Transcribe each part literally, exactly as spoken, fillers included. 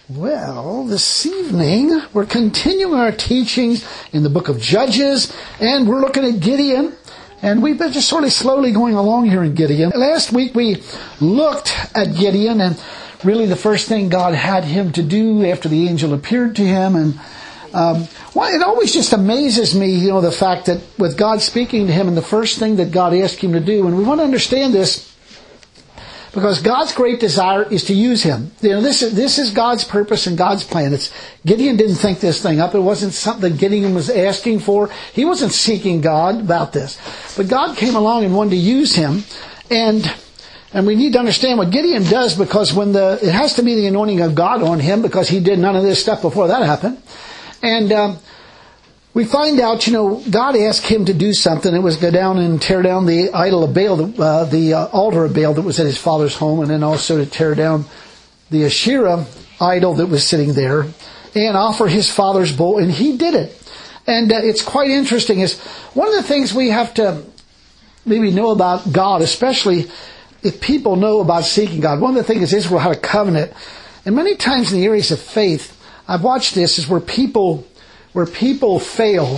Well, this evening we're continuing our teachings in the book of Judges, and we're looking at Gideon, and we've been just sort of slowly going along here in Gideon. Last week we looked at Gideon, and really the first thing God had him to do after the angel appeared to him, and um, well, it always just amazes me, you know, the fact that with God speaking to him, and the first thing that God asked him to do, and we want to understand this, because God's great desire is to use him. You know, this is, this is God's purpose and God's plan. It's, Gideon didn't think this thing up. It wasn't something Gideon was asking for. He wasn't seeking God about this. But God came along and wanted to use him. And, and we need to understand what Gideon does, because when the, it has to be the anointing of God on him, because he did none of this stuff before that happened. And, um, we find out, you know, God asked him to do something. It was go down and tear down the idol of Baal, uh, the uh, altar of Baal that was at his father's home, and then also to tear down the Asherah idol that was sitting there and offer his father's bull, and he did it. And uh, it's quite interesting. Is one of the things we have to maybe know about God, especially if people know about seeking God. One of the things is Israel had a covenant, and many times in the areas of faith, I've watched this, is where people where people fail,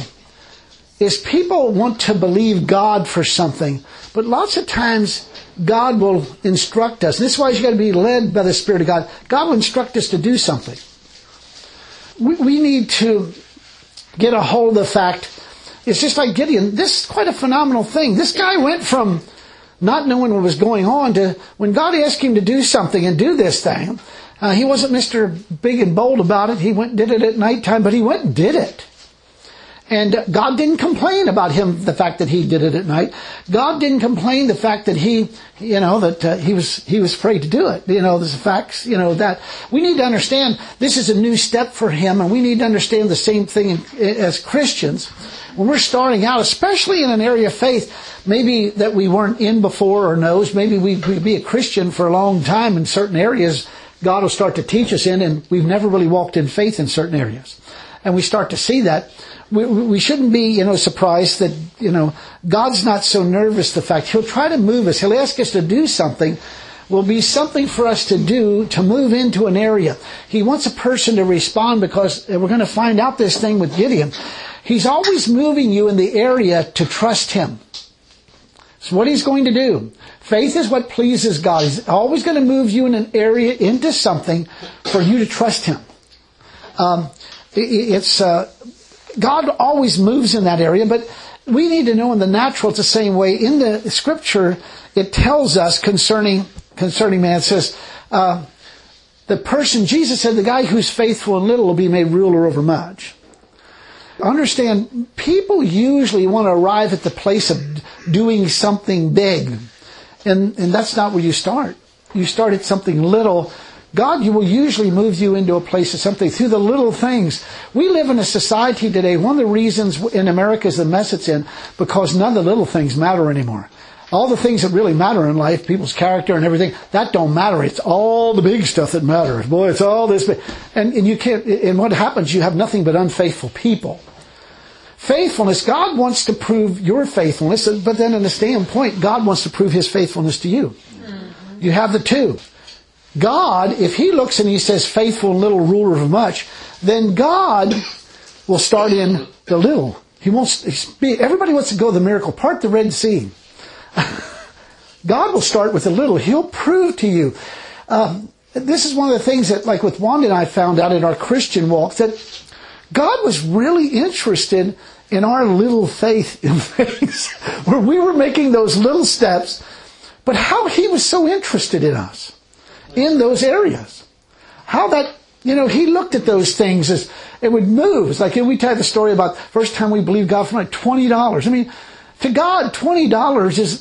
is people want to believe God for something. But lots of times, God will instruct us. And this is why you've got to be led by the Spirit of God. God will instruct us to do something. We, we need to get a hold of the fact, it's just like Gideon. This is quite a phenomenal thing. This guy went from not knowing what was going on to, when God asked him to do something and do this thing, Uh, he wasn't Mister Big and Bold about it. He went and did it at nighttime, but he went and did it. And uh, God didn't complain about him, the fact that he did it at night. God didn't complain the fact that he, you know, that uh, he was he was afraid to do it. You know, there's facts, you know, that we need to understand this is a new step for him, and we need to understand the same thing in, as Christians. When we're starting out, especially in an area of faith, maybe that we weren't in before or knows, maybe we we'd be a Christian for a long time in certain areas, God will start to teach us in, and we've never really walked in faith in certain areas. And we start to see that. We, we shouldn't be, you know, surprised that, you know, God's not so nervous. The fact He'll try to move us. He'll ask us to do something. Will be something for us to do to move into an area. He wants a person to respond, because we're going to find out this thing with Gideon. He's always moving you in the area to trust Him. It's what He's going to do. Faith is what pleases God. He's always going to move you in an area into something for you to trust Him. Um, it, it's uh, God always moves in that area, but we need to know in the natural it's the same way. In the Scripture, it tells us concerning concerning man. It says uh, the person, Jesus said, the guy who's faithful in little will be made ruler over much. Understand, people usually want to arrive at the place of doing something big. And, and that's not where you start. You start at something little. God you will usually move you into a place of something through the little things. We live in a society today, one of the reasons in America is the mess it's in, because none of the little things matter anymore. All the things that really matter in life, people's character and everything, that don't matter. It's all the big stuff that matters. Boy, it's all this big. And, and you can't, and what happens, you have nothing but unfaithful people. Faithfulness, God wants to prove your faithfulness, but then in the standpoint, God wants to prove His faithfulness to you. Mm-hmm. You have the two. God, if He looks and He says faithful and little, ruler of much, then God will start in the little. He wants, everybody wants to go the miracle, part the Red Sea. God will start with the little. He'll prove to you. Um, this is one of the things that, like with Wanda and I found out in our Christian walk, that God was really interested in our little faith in things, where we were making those little steps, but how He was so interested in us in those areas. How that, you know, He looked at those things as it would move. It's like, you know, we tell the story about the first time we believed God for like twenty dollars. I mean, to God, twenty dollars is,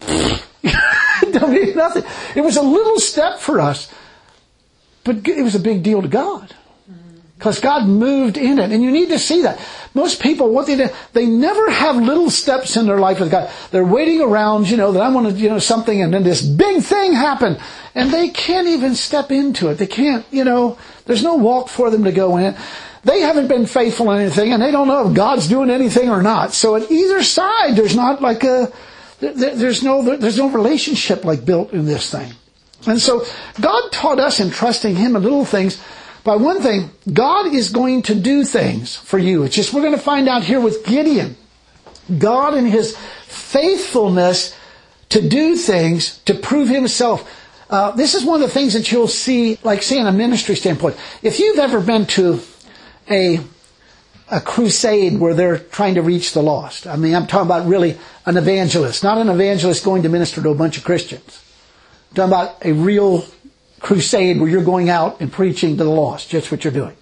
it don't mean nothing. It was a little step for us, but it was a big deal to God. Because God moved in it. And you need to see that. Most people, what they do, they never have little steps in their life with God. They're waiting around, you know, that I want to, you know, something, and then this big thing happened. And they can't even step into it. They can't, you know, there's no walk for them to go in. They haven't been faithful in anything, and they don't know if God's doing anything or not. So at either side, there's not like a, there's no, there's no relationship like built in this thing. And so God taught us in trusting Him in little things. But one thing, God is going to do things for you. It's just we're going to find out here with Gideon. God in His faithfulness to do things, to prove Himself. Uh, this is one of the things that you'll see, like say in a ministry standpoint. If you've ever been to a a crusade where they're trying to reach the lost. I mean, I'm talking about really an evangelist, not an evangelist going to minister to a bunch of Christians. I'm talking about a real crusade where you're going out and preaching to the lost. That's what you're doing.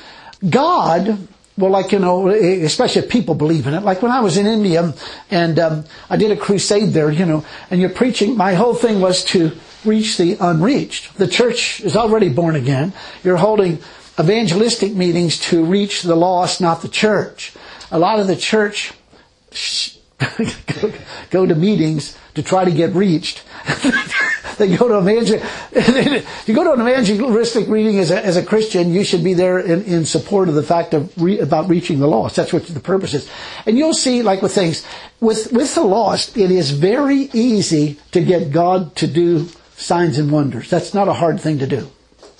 God, well, like, you know, especially if people believe in it. Like when I was in India and um, I did a crusade there, you know, and you're preaching, my whole thing was to reach the unreached. The church is already born again. You're holding evangelistic meetings to reach the lost, not the church. A lot of the church go, go to meetings to try to get reached. They go to evangel. If you go to an evangelistic meeting as a, as a Christian, you should be there in, in support of the fact of re, about reaching the lost. That's what the purpose is. And you'll see, like with things, with with the lost, it is very easy to get God to do signs and wonders. That's not a hard thing to do.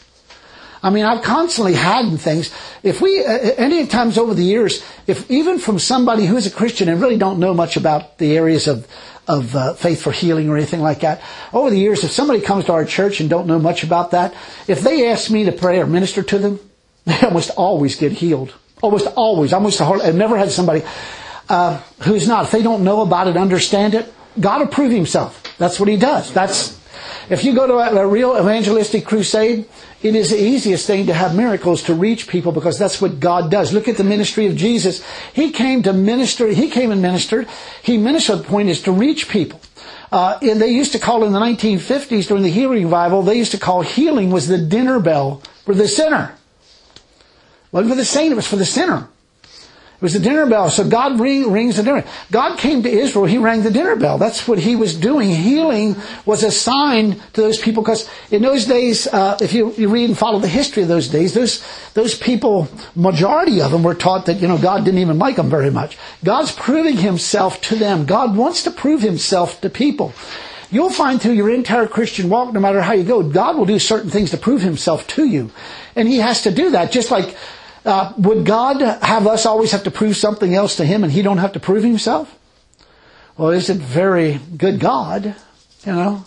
I mean, I've constantly had things. If we, uh, any times over the years, if even from somebody who is a Christian and really don't know much about the areas of of uh, faith for healing or anything like that, over the years, if somebody comes to our church and don't know much about that, if they ask me to pray or minister to them, they almost always get healed. Almost always. Almost. I've never had somebody uh, who's not. If they don't know about it, understand it, God will prove Himself. That's what He does. That's. If you go to a, a real evangelistic crusade, it is the easiest thing to have miracles to reach people because that's what God does. Look at the ministry of Jesus. He came to minister. He came and ministered. He ministered. The point is to reach people. Uh, and they used to call in the nineteen fifties during the healing revival, they used to call healing was the dinner bell for the sinner. It wasn't for the saint, it was for the sinner. It was the dinner bell. So God ring, rings the dinner. God came to Israel. He rang the dinner bell. That's what He was doing. Healing was a sign to those people because in those days, uh, if you, you read and follow the history of those days, those those people, majority of them were taught that, you know, God didn't even like them very much. God's proving Himself to them. God wants to prove Himself to people. You'll find through your entire Christian walk, no matter how you go, God will do certain things to prove Himself to you. And He has to do that. Just like Uh, would God have us always have to prove something else to Him and He don't have to prove Himself? Well, isn't very good God, you know?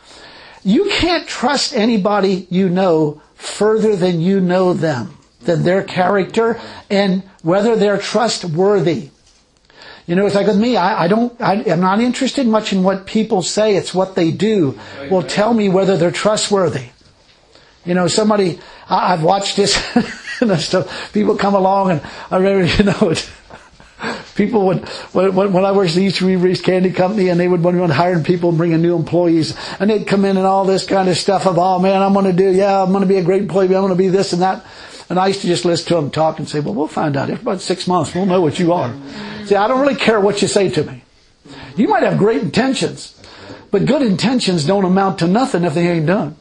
You can't trust anybody you know further than you know them, than their character and whether they're trustworthy. You know, it's like with me, I, I don't, I, I'm not interested much in what people say. It's what they do will tell me whether they're trustworthy. You know, somebody, I, I've watched this, and stuff. People come along, and I remember, you know, it, people would, when, when I worked at the East Reeves Candy Company, and they would want to hire people and bring in new employees, and they'd come in and all this kind of stuff of, oh man, I'm going to do, yeah, I'm going to be a great employee, I'm going to be this and that. And I used to just listen to them talk and say, well, we'll find out. After about six months, we'll know what you are. See, I don't really care what you say to me. You might have great intentions, but good intentions don't amount to nothing if they ain't done.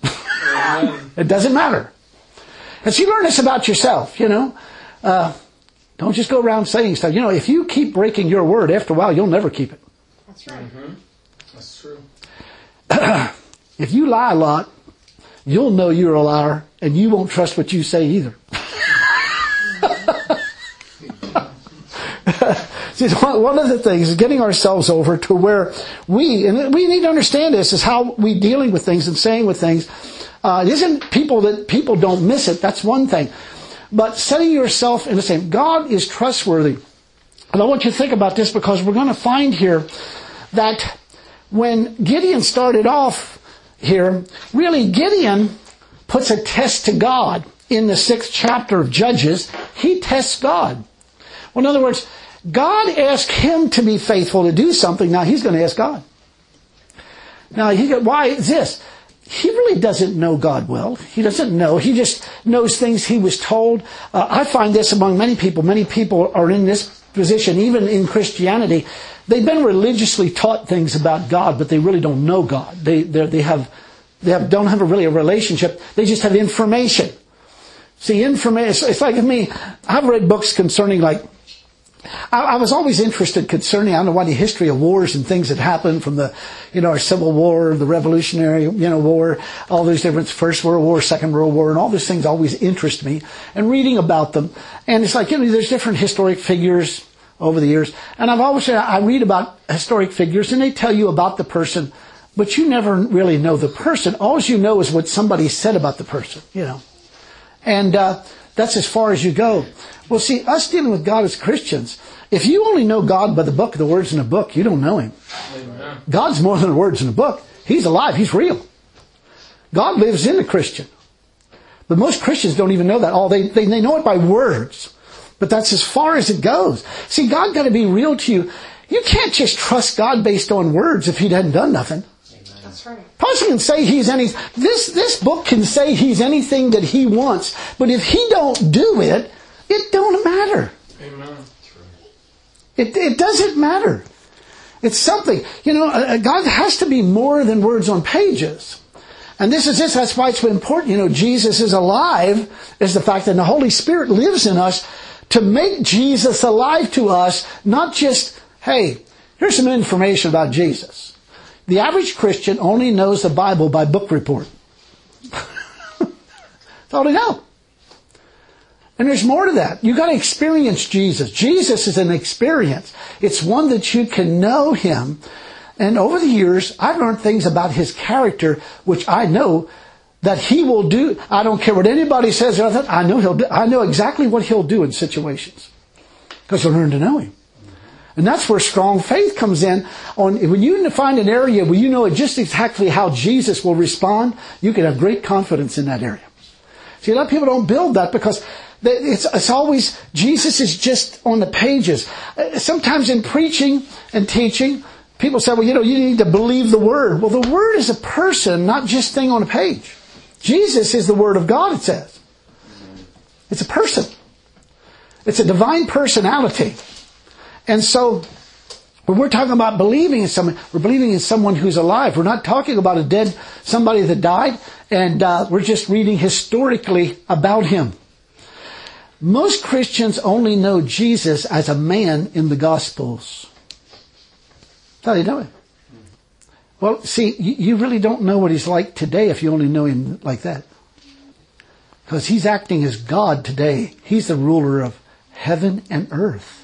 It doesn't matter. And so you learn this about yourself, you know. Uh, don't just go around saying stuff. You know, if you keep breaking your word, after a while, you'll never keep it. That's right. Mm-hmm. That's true. If you lie a lot, you'll know you're a liar, and you won't trust what you say either. See, one of the things is getting ourselves over to where we, and we need to understand this, is how we dealing with things and saying with things. Uh, it isn't people that people don't miss it. That's one thing. But setting yourself in the same. God is trustworthy. And I want you to think about this because we're going to find here that when Gideon started off here, really Gideon puts a test to God in the sixth chapter of Judges. He tests God. Well, in other words, God asked him to be faithful to do something. Now he's going to ask God. Now, he, why is this? He really doesn't know God well. He doesn't know. He just knows things he was told. Uh, I find this among many people. Many people are in this position, even in Christianity. They've been religiously taught things about God, but they really don't know God. They they have they have don't have a really a relationship. They just have information. See, information. It's, it's like me. I've read books concerning like I, I was always interested concerning, I don't know why, the history of wars and things that happened from the, you know, our Civil War, the Revolutionary, you know, War, all those different, First World War, Second World War, and all those things always interest me, and reading about them. And it's like, you know, there's different historic figures over the years. And I've always said, I read about historic figures, and they tell you about the person, but you never really know the person. All you know is what somebody said about the person, you know. And uh, that's as far as you go. Well, see, us dealing with God as Christians, if you only know God by the book, the words in a book, you don't know Him. Amen. God's more than the words in a book. He's alive. He's real. God lives in a Christian. But most Christians don't even know that. All they, they, they know it by words. But that's as far as it goes. See, God got to be real to you. You can't just trust God based on words if He hadn't done nothing. That's right. Paul can say He's any, this, this book can say He's anything that He wants. But if He don't do it, it don't matter. Amen. It, it doesn't matter. It's something. You know, uh, God has to be more than words on pages. And this is this. That's why it's important. You know, Jesus is alive, is the fact that the Holy Spirit lives in us to make Jesus alive to us, not just, hey, here's some information about Jesus. The average Christian only knows the Bible by book report. That's all they know. And there's more to that. You've got to experience Jesus. Jesus is an experience. It's one that you can know Him. And over the years, I've learned things about His character, which I know that He will do. I don't care what anybody says. I know He'll do. I know exactly what He'll do in situations. Because I learned to know Him. And that's where strong faith comes in. On when you find an area where you know just exactly how Jesus will respond, you can have great confidence in that area. See, a lot of people don't build that because It's, it's always, Jesus is just on the pages. Sometimes in preaching and teaching, people say, well, you know, you need to believe the Word. Well, the Word is a person, not just a thing on a page. Jesus is the Word of God, it says. It's a person. It's a divine personality. And so, when we're talking about believing in someone, we're believing in someone who's alive. We're not talking about a dead, somebody that died, and uh, we're just reading historically about him. Most Christians only know Jesus as a man in the Gospels. That's how they know it. Well, see, you really don't know what he's like today if you only know him like that. Because he's acting as God today. He's the ruler of heaven and earth.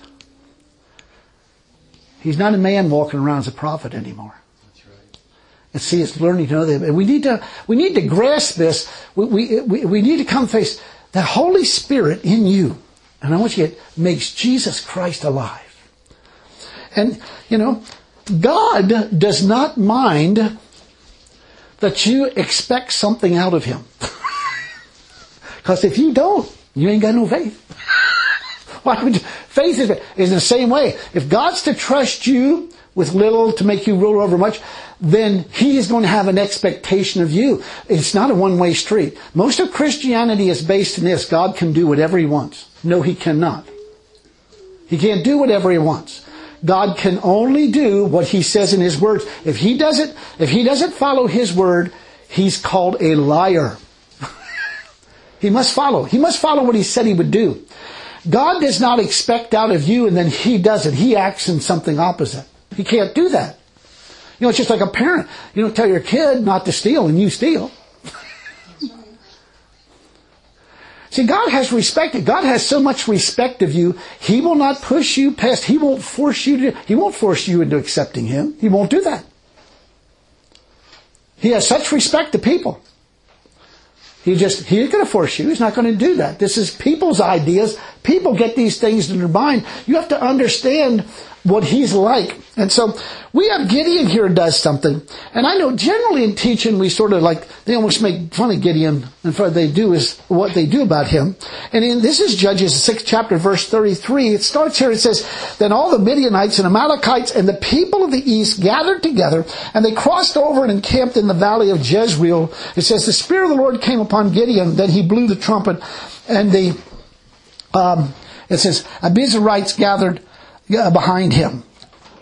He's not a man walking around as a prophet anymore. That's right. And see, it's learning to know that. And we need to, we need to grasp this. We, we, we, we need to come face the Holy Spirit in you. And I want you to get, makes Jesus Christ alive. And, you know, God does not mind that you expect something out of him. Because if you don't, you ain't got no faith. Why would you? Faith is, is the same way. If God's to trust you with little to make you rule over much, then he is going to have an expectation of you. It's not a one-way street. Most of Christianity is based in this. God can do whatever he wants. No, he cannot. He can't do whatever he wants. God can only do what he says in his words. If he doesn't, if he doesn't follow his word, he's called a liar. He must follow. He must follow what he said he would do. God does not expect out of you and then he does it. He acts in something opposite. He can't do that. You know, it's just like a parent. You don't tell your kid not to steal and you steal. See, God has respect. God has so much respect of you. He will not push you past. He won't force you to, he won't force you into accepting him. He won't do that. He has such respect to people. He just, he ain't going to force you. He's not going to do that. This is people's ideas. People get these things in their mind. You have to understand what he's like. And so we have Gideon here does something. And I know generally in teaching we sort of like, they almost make fun of Gideon. And what they do is what they do about him. And in, this is Judges sixth chapter verse thirty-three. It starts here. It says, then all the Midianites and Amalekites and the people of the east gathered together and they crossed over and encamped in the valley of Jezreel. It says, the Spirit of the Lord came upon Gideon. Then he blew the trumpet and the, um, it says, Abizarites gathered behind him.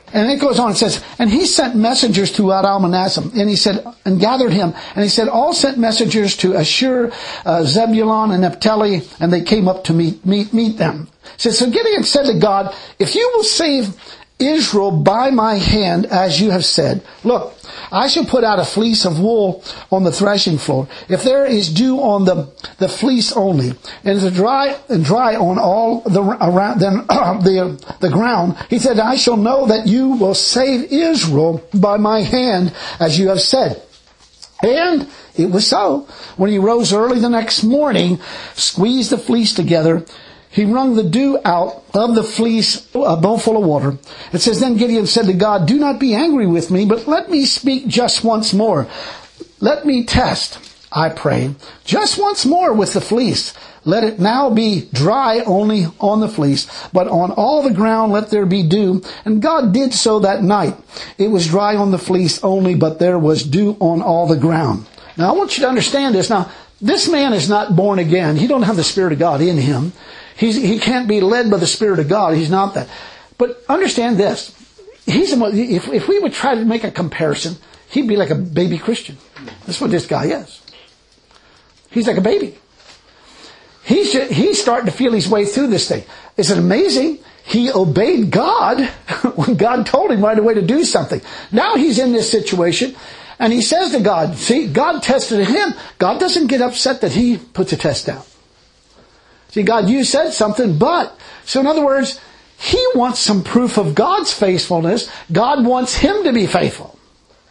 And it goes on, it says, and he sent messengers to Adalmanassim, and he said, and gathered him, and he said, all sent messengers to Ashur, uh, Zebulun, and Naphtali, and they came up to meet, meet, meet them. It says, so Gideon said to God, if you will save Israel by my hand, as you have said, look, I shall put out a fleece of wool on the threshing floor. If there is dew on the, the fleece only, and it's dry and dry on all the around then uh, the the ground, he said, I shall know that you will save Israel by my hand, as you have said. And it was so. When he rose early the next morning, squeezed the fleece together, he wrung the dew out of the fleece, a bowl full of water. It says, then Gideon said to God, do not be angry with me, but let me speak just once more. Let me test, I pray, just once more with the fleece. Let it now be dry only on the fleece, but on all the ground let there be dew. And God did so that night. It was dry on the fleece only, but there was dew on all the ground. Now I want you to understand this. Now, this man is not born again. He don't have the Spirit of God in him. He's, he can't be led by the Spirit of God. He's not that. But understand this. He's a, if, if we would try to make a comparison, he'd be like a baby Christian. That's what this guy is. He's like a baby. He's, just, he's starting to feel his way through this thing. Is it amazing? He obeyed God when God told him right away to do something. Now he's in this situation, and he says to God, see, God tested him. God doesn't get upset that he puts a test down. See, God, you said something, but, so in other words, he wants some proof of God's faithfulness. God wants him to be faithful.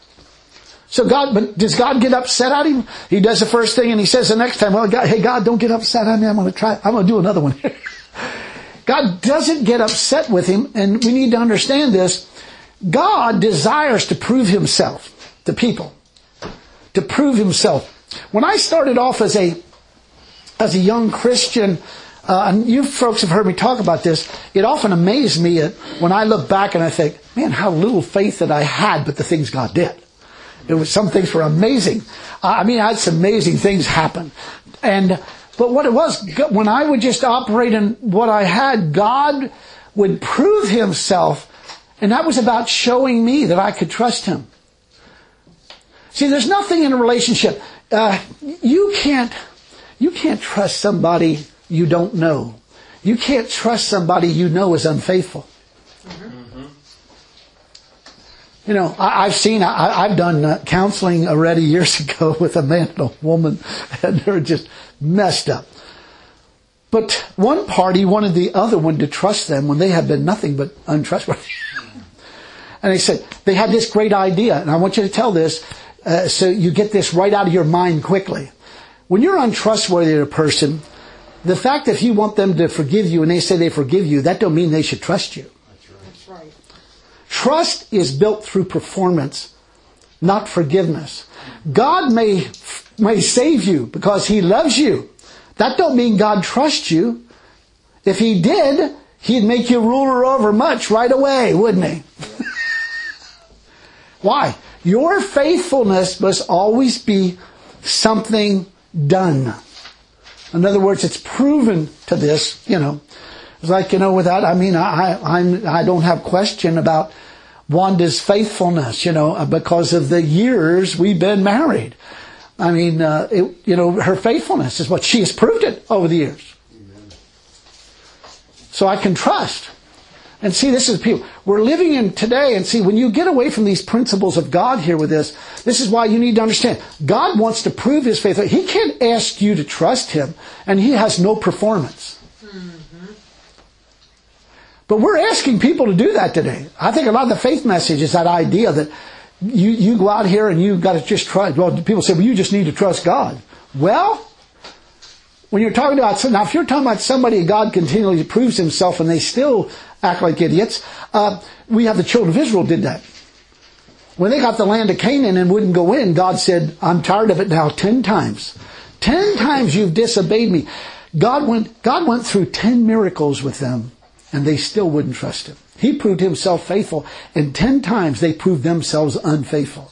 So God, but does God get upset at him? He does the first thing and he says the next time, well, God, hey God, don't get upset at me. I'm going to try, I'm going to do another one. God doesn't get upset with him, and we need to understand this. God desires to prove himself to people. To prove himself. When I started off as a As a young Christian, uh, and you folks have heard me talk about this, it often amazed me when I look back and I think, man, how little faith that I had, but the things God did. It was, some things were amazing. I mean, I had some amazing things happen. And, but what it was, when I would just operate in what I had, God would prove himself, and that was about showing me that I could trust him. See, there's nothing in a relationship. Uh, you can't, You can't trust somebody you don't know. You can't trust somebody you know is unfaithful. Mm-hmm. You know, I, I've seen, I, I've done uh, counseling already years ago with a man and a woman, and they're just messed up. But one party wanted the other one to trust them when they had been nothing but untrustworthy. And they said, they had this great idea, and I want you to tell this uh, so you get this right out of your mind quickly. When you're untrustworthy to a person, the fact that you want them to forgive you and they say they forgive you, that don't mean they should trust you. That's right. That's right. Trust is built through performance, not forgiveness. God may, may save you because he loves you. That don't mean God trusts you. If he did, he'd make you ruler over much right away, wouldn't he? Why? Your faithfulness must always be something done. In other words, it's proven to this, you know. It's like, you know, without, I mean, I, I'm, I don't have question about Wanda's faithfulness, you know, because of the years we've been married. I mean, uh, it, you know, her faithfulness is what she has proved it over the years. Amen. So I can trust. And see, this is people. We're living in today, and see, when you get away from these principles of God here with this, this is why you need to understand. God wants to prove his faith. He can't ask you to trust him, and he has no performance. Mm-hmm. But we're asking people to do that today. I think a lot of the faith message is that idea that you, you go out here and you've got to just trust. Well, people say, well, you just need to trust God. Well, when you're talking about, now if you're talking about somebody God continually proves himself and they still act like idiots, uh, we have the children of Israel did that. When they got the land of Canaan and wouldn't go in, God said, I'm tired of it now ten times. Ten times you've disobeyed me. God went, God went through ten miracles with them and they still wouldn't trust him. He proved himself faithful, and ten times they proved themselves unfaithful.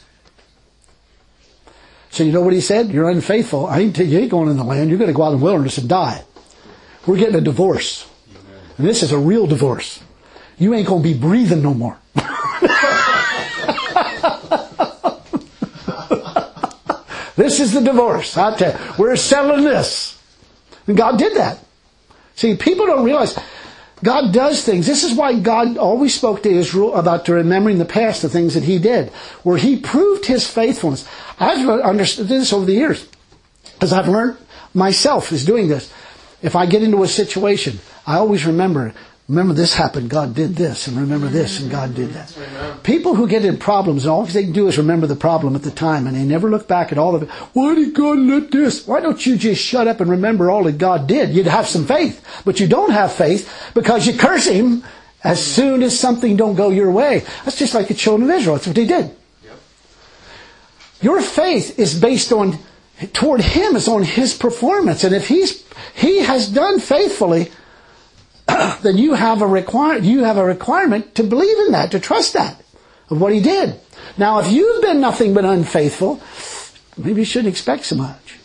So you know what he said? You're unfaithful. I ain't, you ain't going in the land. You're going to go out in the wilderness and die. We're getting a divorce. And this is a real divorce. You ain't going to be breathing no more. This is the divorce. I tell you, we're settling this. And God did that. See, people don't realize God does things. This is why God always spoke to Israel about remembering the past, the things that He did, where He proved His faithfulness. I've understood this over the years, as I've learned myself is doing this. If I get into a situation, I always remember, remember this happened, God did this, and remember this, and God did that. People who get in problems, all they can do is remember the problem at the time, and they never look back at all of it. Why did God let this? Why don't you just shut up and remember all that God did? You'd have some faith, but you don't have faith because you curse Him as soon as something don't go your way. That's just like the children of Israel. That's what they did. Yep. Your faith is based on, toward Him, is on His performance, and if He's He has done faithfully, then you have a require you have a requirement to believe in that, to trust that, of what He did. Now, if you've been nothing but unfaithful, maybe you shouldn't expect so much.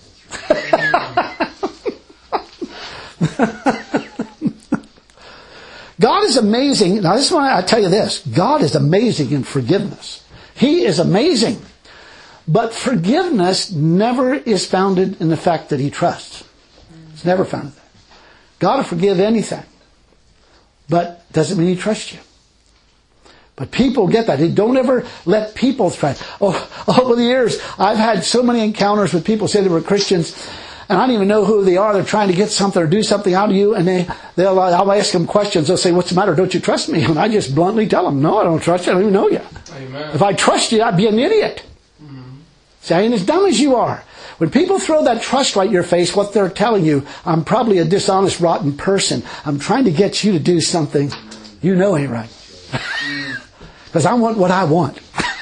God is amazing. Now, this is why I tell you this. God is amazing in forgiveness. He is amazing. But forgiveness never is founded in the fact that He trusts. It's never founded there. God will forgive anything. But doesn't mean He trusts you. But people get that. Don't ever let people try. Oh, over the years, I've had so many encounters with people say they were Christians, and I don't even know who they are. They're trying to get something or do something out of you, and they, they'll, I'll ask them questions. They'll say, "What's the matter? Don't you trust me?" And I just bluntly tell them, "No, I don't trust you. I don't even know you. Amen. If I trust you, I'd be an idiot." Mm-hmm. See, I ain't as dumb as you are. When people throw that trust right in your face, what they're telling you, I'm probably a dishonest, rotten person. I'm trying to get you to do something you know ain't right. Because I want what I want.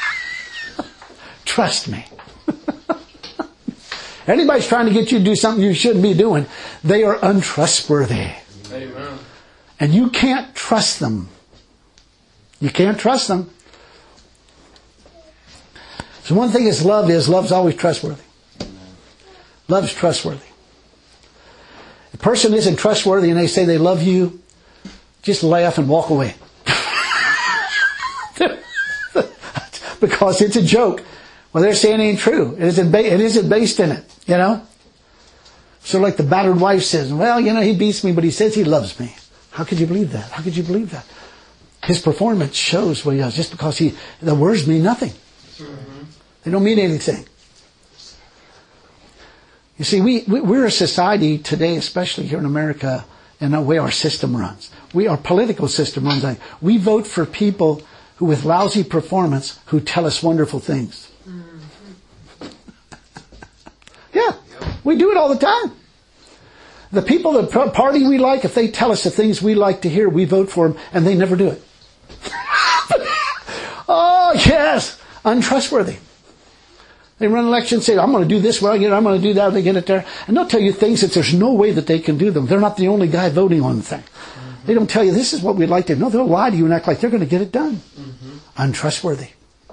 Trust me. Anybody's trying to get you to do something you shouldn't be doing, they are untrustworthy. Amen. And you can't trust them. You can't trust them. So one thing is love is, love's always trustworthy. Love's trustworthy. If a person isn't trustworthy and they say they love you, just laugh and walk away. Because it's a joke. Well, they're saying it ain't true. It isn't, ba- it isn't based in it, you know? So like the battered wife says, well, you know, he beats me, but he says he loves me. How could you believe that? How could you believe that? His performance shows what he does. Just because he, the words mean nothing. Mm-hmm. They don't mean anything. You see, we, we, we're a society today, especially here in America, and the way our system runs. We, our political system runs like, we vote for people who with lousy performance, who tell us wonderful things. Mm-hmm. Yeah, we do it all the time. The people, the party we like, if they tell us the things we like to hear, we vote for them, and they never do it. Oh, yes, untrustworthy. They run elections, say, I'm going to do this, well, I'm going to do that, they get it there. And they'll tell you things that there's no way that they can do them. They're not the only guy voting on the thing. Mm-hmm. They don't tell you, this is what we'd like to do. No, they'll lie to you and act like they're going to get it done. Mm-hmm. Untrustworthy.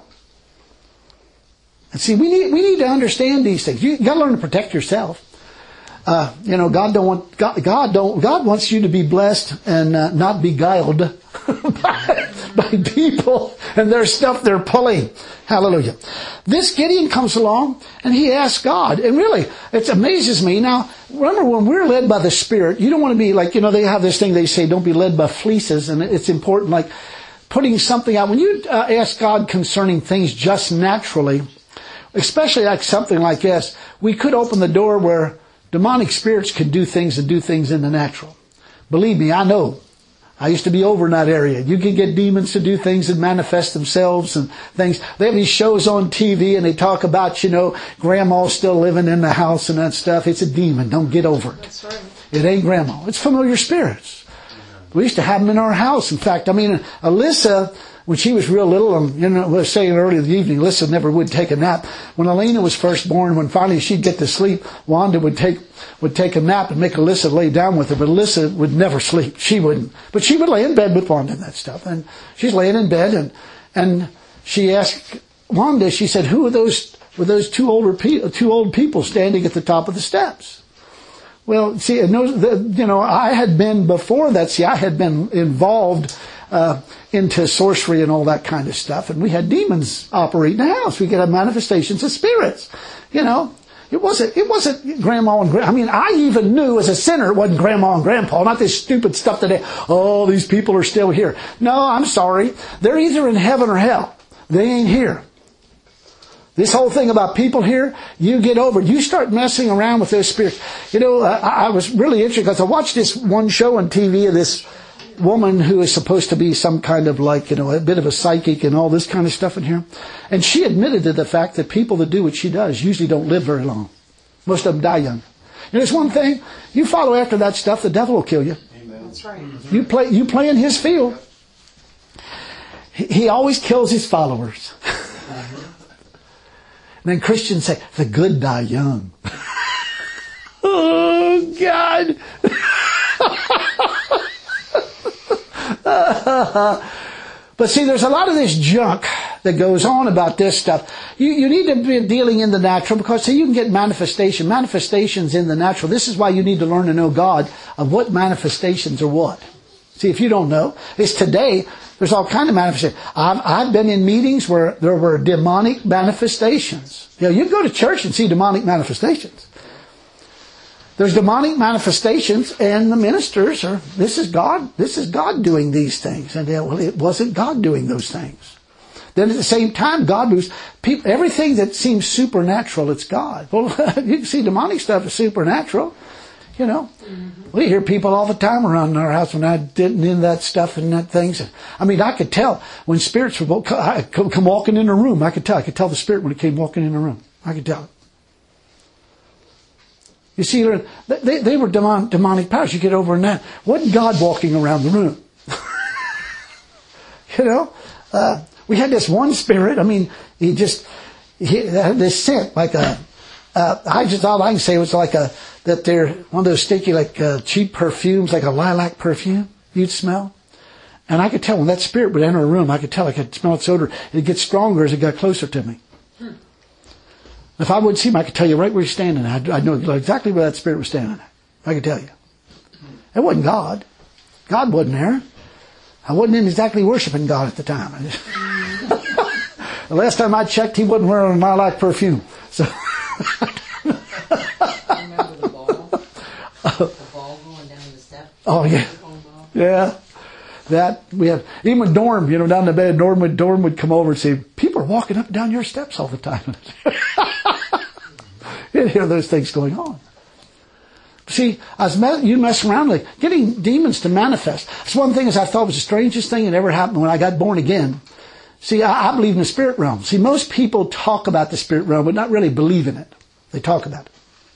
And see, we need, we need to understand these things. You got to learn to protect yourself. Uh, you know, God don't want, God, God don't, God wants you to be blessed and uh, not beguiled by, by people and their stuff they're pulling. Hallelujah. This Gideon comes along and he asks God, and really, it amazes me. Now, remember when we're led by the Spirit, you don't want to be like, you know, they have this thing they say, don't be led by fleeces, and it's important, like putting something out. When you uh, ask God concerning things just naturally, especially like something like this, we could open the door where demonic spirits can do things and do things in the natural. Believe me, I know. I used to be over in that area. You can get demons to do things and manifest themselves and things. They have these shows on T V and they talk about, you know, grandma's still living in the house and that stuff. It's a demon. Don't get over it. That's right. It ain't grandma. It's familiar spirits. We used to have them in our house. In fact, I mean, Alyssa, when she was real little, and you know, I was saying earlier in the evening, Alyssa never would take a nap. When Elena was first born, when finally she'd get to sleep, Wanda would take would take a nap and make Alyssa lay down with her. But Alyssa would never sleep. She wouldn't. But she would lay in bed with Wanda and that stuff. And she's laying in bed, and and she asked Wanda, she said, "Who are those? Were those two older pe- two old people standing at the top of the steps?" Well, see, you know, I had been before that. See, I had been involved uh, into sorcery and all that kind of stuff. And we had demons operate in the house. We could have manifestations of spirits. You know, it wasn't, it wasn't grandma and grandpa. I mean, I even knew as a sinner it wasn't grandma and grandpa, not this stupid stuff today. Oh, these people are still here. No, I'm sorry. They're either in heaven or hell. They ain't here. This whole thing about people here, you get over it. You start messing around with those spirits. You know, I, I was really interested because I watched this one show on T V of this woman who is supposed to be some kind of like, you know, a bit of a psychic and all this kind of stuff in here. And she admitted to the fact that people that do what she does usually don't live very long. Most of them die young. And there's one thing, you follow after that stuff, the devil will kill you. Amen. That's right. You play, you play in his field. He, he always kills his followers. And then Christians say, the good die young. Oh, God. But see, there's a lot of this junk that goes on about this stuff. You, you need to be dealing in the natural because see, you can get manifestation. Manifestations in the natural. This is why you need to learn to know God of what manifestations are what. See, if you don't know, it's today, there's all kind of manifestations. I've, I've been in meetings where there were demonic manifestations. You know, you go to church and see demonic manifestations. There's demonic manifestations and the ministers are, this is God, this is God doing these things. And well, it wasn't God doing those things. Then at the same time, God moves, people, everything that seems supernatural, it's God. Well, you can see demonic stuff is supernatural. You know, mm-hmm. We hear people all the time around our house when I didn't in that stuff and that things. I mean, I could tell when spirits would come walking in the room. I could tell. I could tell the spirit when it came walking in the room. I could tell it. You see, they, they were demon, demonic powers. You get over in that. Wasn't God walking around the room? You know, uh, we had this one spirit. I mean, he just he had this scent like a. Uh, I just all I can say was like a that they're one of those sticky like uh, cheap perfumes, like a lilac perfume you'd smell. And I could tell when that spirit would enter a room, I could tell I could smell its odor. It'd get stronger as it got closer to me. Hmm. If I wouldn't see him, I could tell you right where he's standing. I'd, I'd know exactly where that spirit was standing. I could tell you. It wasn't God. God wasn't there. I wasn't exactly worshiping God at the time. The last time I checked, he wasn't wearing my lilac perfume. So. Remember the ball? The ball going down the steps? Oh, yeah. Yeah. That, we had, even with Dorm, you know, down the bed, Dorm would, Dorm would come over and say, people are walking up and down your steps all the time. You'd hear those things going on. See, I was mess, you mess around like getting demons to manifest. That's one thing is I thought was the strangest thing that ever happened when I got born again. See, I, I believe in the spirit realm. See, most people talk about the spirit realm, but not really believe in it. They talk about it.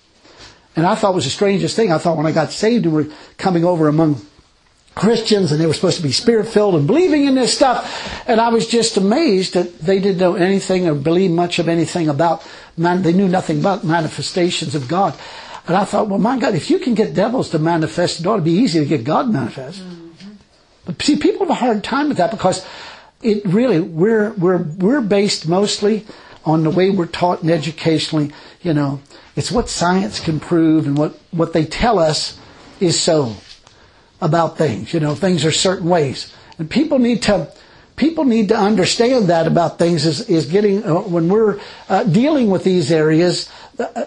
And I thought it was the strangest thing. I thought when I got saved, we were coming over among Christians and they were supposed to be spirit-filled and believing in this stuff. And I was just amazed that they didn't know anything or believe much of anything about, man, they knew nothing about manifestations of God. And I thought, well, my God, if you can get devils to manifest, it ought to be easy to get God to manifest. Mm-hmm. But see, people have a hard time with that because it really, we're, we're, we're based mostly on the way we're taught and educationally, you know, it's what science can prove and what, what they tell us is so about things. You know, things are certain ways. And people need to, people need to understand that about things is, is getting, uh, when we're uh, dealing with these areas, uh,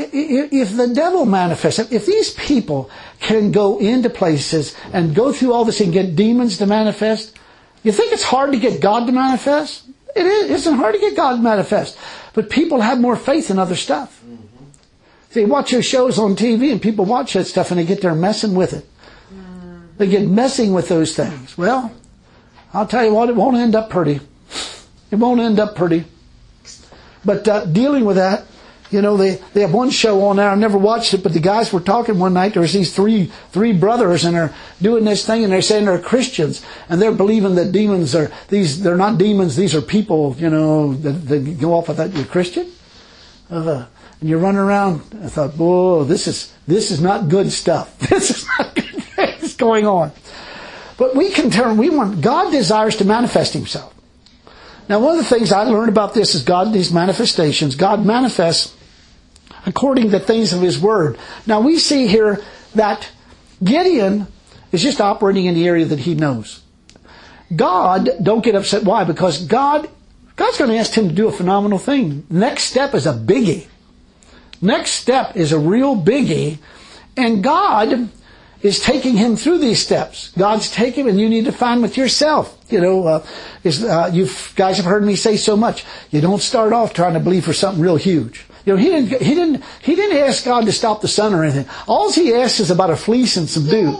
if the devil manifests, if these people can go into places and go through all this and get demons to manifest, you think it's hard to get God to manifest? It is. It's not hard to get God to manifest. But people have more faith in other stuff. Mm-hmm. They watch those shows on T V and people watch that stuff and they get there messing with it. Mm-hmm. They get messing with those things. Well, I'll tell you what, it won't end up pretty. It won't end up pretty. But uh, dealing with that, you know, they, they have one show on there. I've never watched it, but the guys were talking one night. There's these three three brothers, and they're doing this thing, and they're saying they're Christians, and they're believing that demons are these. They're not demons; these are people. You know, that, that go off with that. You're Christian, uh, and you're running around. I thought, whoa, this is this is not good stuff. This is not good things going on. But we can turn. We want God desires to manifest Himself. Now, one of the things I learned about this is God, these manifestations. God manifests according to the things of His Word. Now we see here that Gideon is just operating in the area that he knows. God, don't get upset. Why? Because God, God's going to ask him to do a phenomenal thing. Next step is a biggie. Next step is a real biggie. And God is taking him through these steps. God's taking him, and you need to find with yourself. You know, uh, is, uh, you guys have heard me say so much. You don't start off trying to believe for something real huge. You know, he didn't, he didn't, he didn't ask God to stop the sun or anything. All he asked is about a fleece and some dew.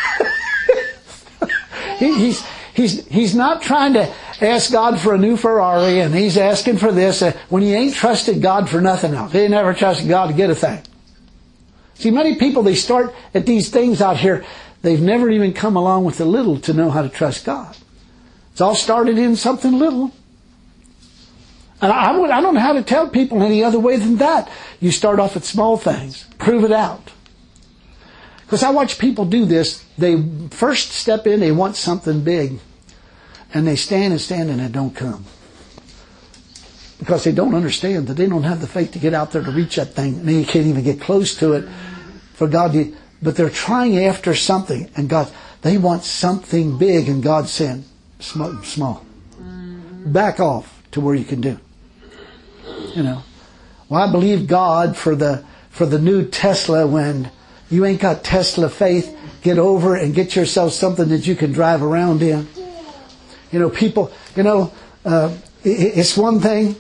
he, he's, he's, he's not trying to ask God for a new Ferrari, and he's asking for this uh, when he ain't trusted God for nothing else. He ain't never trusted God to get a thing. See, many people, they start at these things out here, they've never even come along with a little to know how to trust God. It's all started in something little. And I, would, I don't know how to tell people any other way than that. You start off at small things. Prove it out. Because I watch people do this. They first step in, they want something big. And they stand and stand and it don't come. Because they don't understand that they don't have the faith to get out there to reach that thing. And they can't even get close to it for God to, but they're trying after something. And God, they want something big, and God's saying, small. small. Back off to where you can do. You know. Well, I believe God for the for the new Tesla. When you ain't got Tesla faith, get over and get yourself something that you can drive around in. You know, people, you know, uh, it's one thing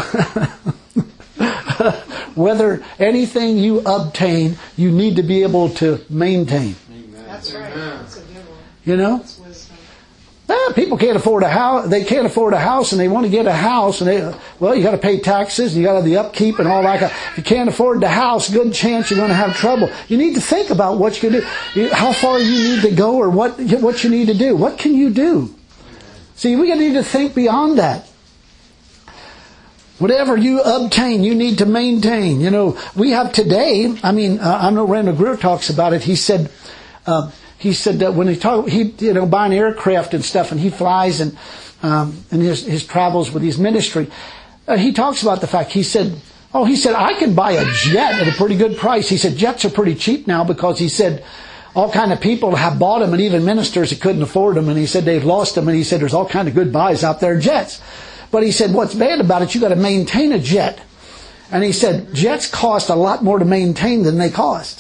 whether anything you obtain, you need to be able to maintain. That's right. That's a good one. You know? That's wisdom. Ah, people can't afford a house. They can't afford a house, and they want to get a house, and they, well, you got to pay taxes, and you got to have the upkeep and all that. If you can't afford the house, good chance you're going to have trouble. You need to think about what you can do, how far you need to go, or what what you need to do. What can you do? See, we need to think beyond that. Whatever you obtain, you need to maintain. You know, we have today, I mean, uh, I know Randall Greer talks about it. He said, uh, he said that when he talk, he, you know, buying aircraft and stuff, and he flies and, um, and his, his travels with his ministry, uh, he talks about the fact, he said, oh, he said, I can buy a jet at a pretty good price. He said, jets are pretty cheap now, because he said, all kind of people have bought them, and even ministers that couldn't afford them, and he said they've lost them, and he said there's all kind of good buys out there, jets. But he said, what's bad about it, you got to maintain a jet. And he said, jets cost a lot more to maintain than they cost.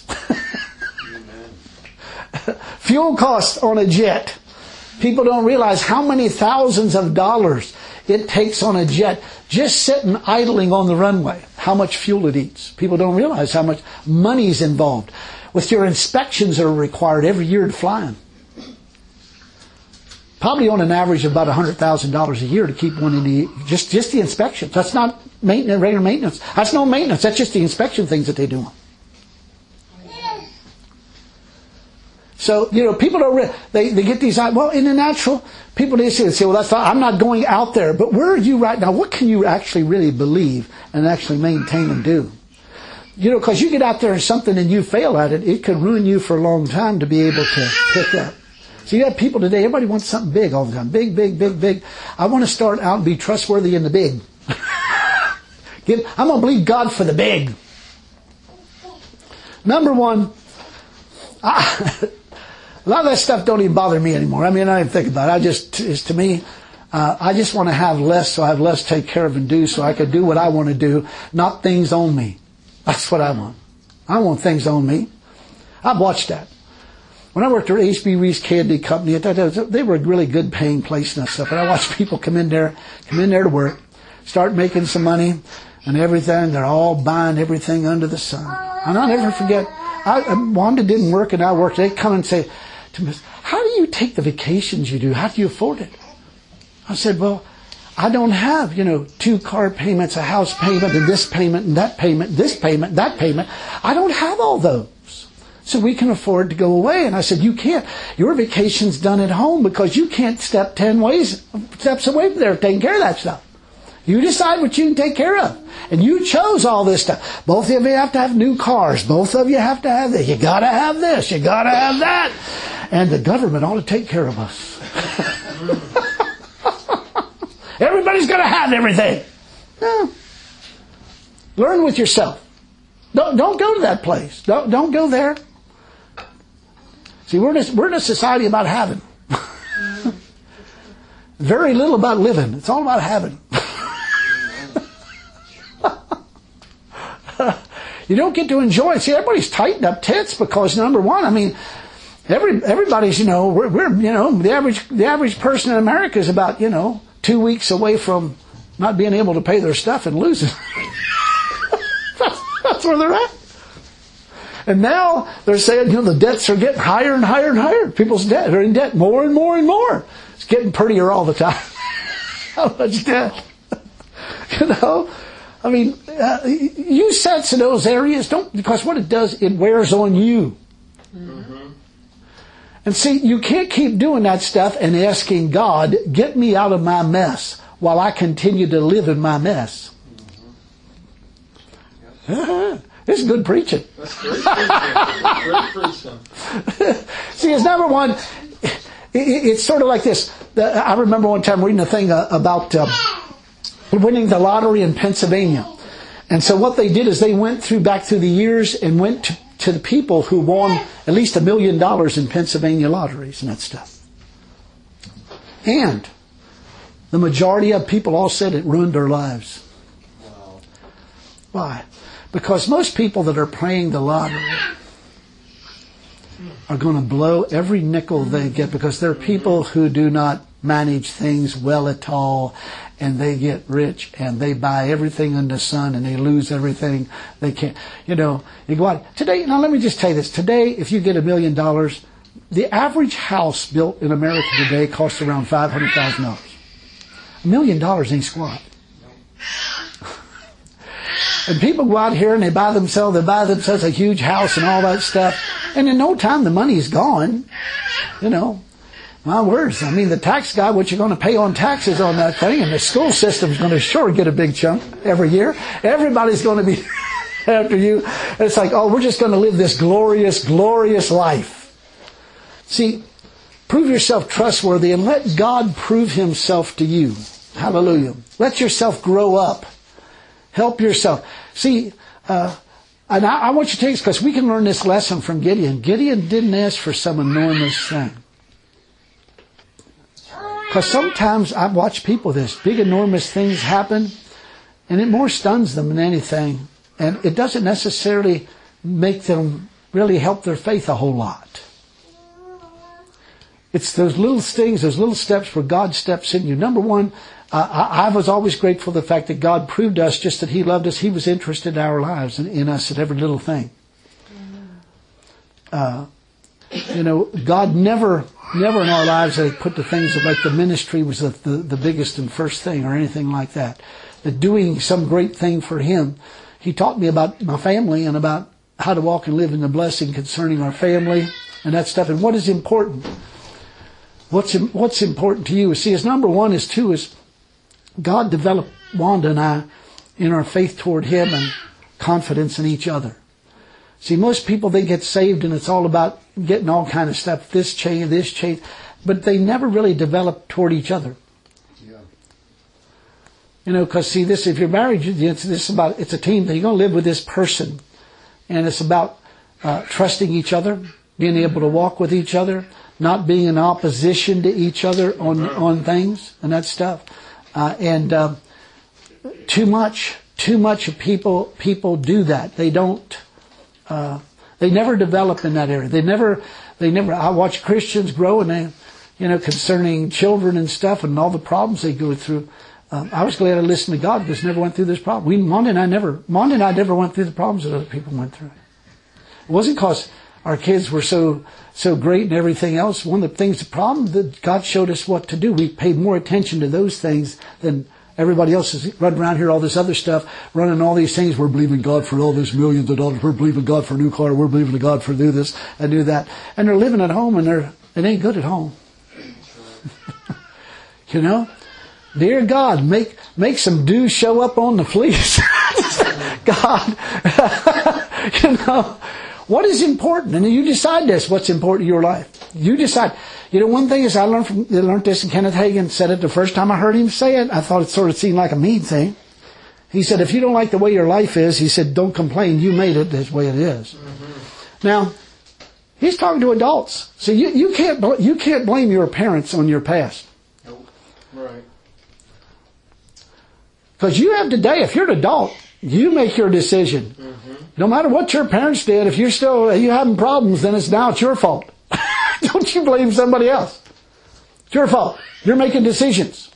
Fuel costs on a jet. People don't realize how many thousands of dollars it takes on a jet just sitting idling on the runway. How much fuel it eats. People don't realize how much money's involved. With your inspections that are required every year to flying. Probably on an average of about one hundred thousand dollars a year to keep one in the, just, just the inspections. That's not maintenance, regular maintenance. That's no maintenance. That's just the inspection things that they do. So, you know, people don't, re- they, they get these, well, in the natural, people they say, well, that's not, I'm not going out there. But where are you right now? What can you actually really believe and actually maintain and do? You know, because you get out there and something and you fail at it, it could ruin you for a long time to be able to pick up. So you have people today, everybody wants something big all the time. Big, big, big, big. I want to start out and be trustworthy in the big. Get, I'm going to believe God for the big. Number one, I, a lot of that stuff don't even bother me anymore. I mean, I don't even think about it. I just, it's to me, uh, I just want to have less so I have less to take care of and do so I can do what I want to do, not things on me. That's what I want. I want things on me. I've watched that. When I worked at H B Reese Candy Company, they were a really good paying place and stuff. And I watched people come in there, come in there to work, start making some money and everything. They're all buying everything under the sun. And I'll never forget, I, Wanda didn't work and I worked. They'd come and say to me, how do you take the vacations you do? How do you afford it? I said, well, I don't have, you know, two car payments, a house payment, and this payment, and that payment, this payment, that payment. I don't have all those. So we can afford to go away. And I said, you can't. Your vacation's done at home because you can't step ten ways, steps away from there taking care of that stuff. You decide what you can take care of. And you chose all this stuff. Both of you have to have new cars. Both of you have to have this. You gotta have this. You gotta have that. And the government ought to take care of us. Everybody's gonna have everything. No. Learn with yourself. Don't, don't go to that place. Don't, don't go there. See, we're in a, we're in a society about having. Very little about living. It's all about having. You don't get to enjoy it. See, everybody's tightened up tits because, number one, I mean, every everybody's, you know, we're, we're you know, the average the average person in America is about, you know, two weeks away from not being able to pay their stuff and losing. that's, that's where they're at. And now they're saying, you know, the debts are getting higher and higher and higher. People's debt are in debt more and more and more. It's getting prettier all the time. How much debt? You know? I mean, uh, use sense in those areas, don't, because what it does, it wears on you. Mm-hmm. And see, you can't keep doing that stuff and asking God, get me out of my mess while I continue to live in my mess. Mm-hmm. This is good preaching. That's great preaching. That's great preaching. See, it's number one, it, it's sort of like this. I remember one time reading a thing about uh, winning the lottery in Pennsylvania. And so what they did is they went through back through the years and went to, to the people who won at least a million dollars in Pennsylvania lotteries and that stuff. And the majority of people all said it ruined their lives. Wow. Why? Because most people that are playing the lottery are going to blow every nickel they get, because they're people who do not manage things well at all, and they get rich and they buy everything under the sun and they lose everything they can't. You know, you go out today. Now let me just tell you this: today, if you get a million dollars, the average house built in America today costs around five hundred thousand dollars. A million dollars ain't squat. And people go out here and they buy themselves, they buy themselves a huge house and all that stuff. And in no time, the money's gone. You know, my words. I mean, the tax guy, what you're going to pay on taxes on that thing, and the school system's going to sure get a big chunk every year. Everybody's going to be after you. And it's like, oh, we're just going to live this glorious, glorious life. See, prove yourself trustworthy and let God prove Himself to you. Hallelujah. Let yourself grow up. Help yourself. See, uh, and I, I want you to take this because we can learn this lesson from Gideon. Gideon didn't ask for some enormous thing. Because sometimes I've watched people, this big enormous things happen, and it more stuns them than anything. And it doesn't necessarily make them really help their faith a whole lot. It's those little things, those little steps where God steps in you. Number one, Uh, I, I was always grateful for the fact that God proved to us just that He loved us. He was interested in our lives and in us at every little thing. Uh, you know, God never, never in our lives had put the things of like the ministry was the, the, the biggest and first thing or anything like that. That doing some great thing for Him. He taught me about my family and about how to walk and live in the blessing concerning our family and that stuff. And what is important? What's what's important to you? See, as number one is two is God developed Wanda and I in our faith toward Him and confidence in each other. See, most people, they get saved and it's all about getting all kind of stuff, this change, this change, but they never really develop toward each other. Yeah. You know, because see, this, if you're married, it's this about, it's a team thing. You're going to live with this person, and it's about uh, trusting each other, being able to walk with each other, not being in opposition to each other on on things and that stuff. Uh, and uh, too much, too much of people people do that. They don't. Uh, they never develop in that area. They never. They never. I watch Christians grow, and they, you know, concerning children and stuff, and all the problems they go through. Um, I was glad I listened to God because I never went through this problem. We, Monty and I never, Monty and I never went through the problems that other people went through. It wasn't because our kids were so so great and everything else. One of the things, the problem that God showed us what to do. We paid more attention to those things than everybody else is running around here, all this other stuff, running all these things. We're believing God for all these millions of dollars. We're believing God for a new car. We're believing God for do this and do that. And they're living at home, and they're it ain't good at home. You know? Dear God, make make some dew show up on the fleece. God, you know, what is important? And you decide this, what's important in your life. You decide. You know, one thing is I learned from I learned this, and Kenneth Hagin said it the first time I heard him say it. I thought it sort of seemed like a mean thing. He said, if you don't like the way your life is, he said, don't complain. You made it this way it is. Mm-hmm. Now, he's talking to adults. So you, you can't you can't blame your parents on your past. Right. Because you have today, if you're an adult, you make your decision. Mm-hmm. No matter what your parents did, if you're still you having problems, then it's now it's your fault. Don't you blame somebody else. It's your fault. You're making decisions.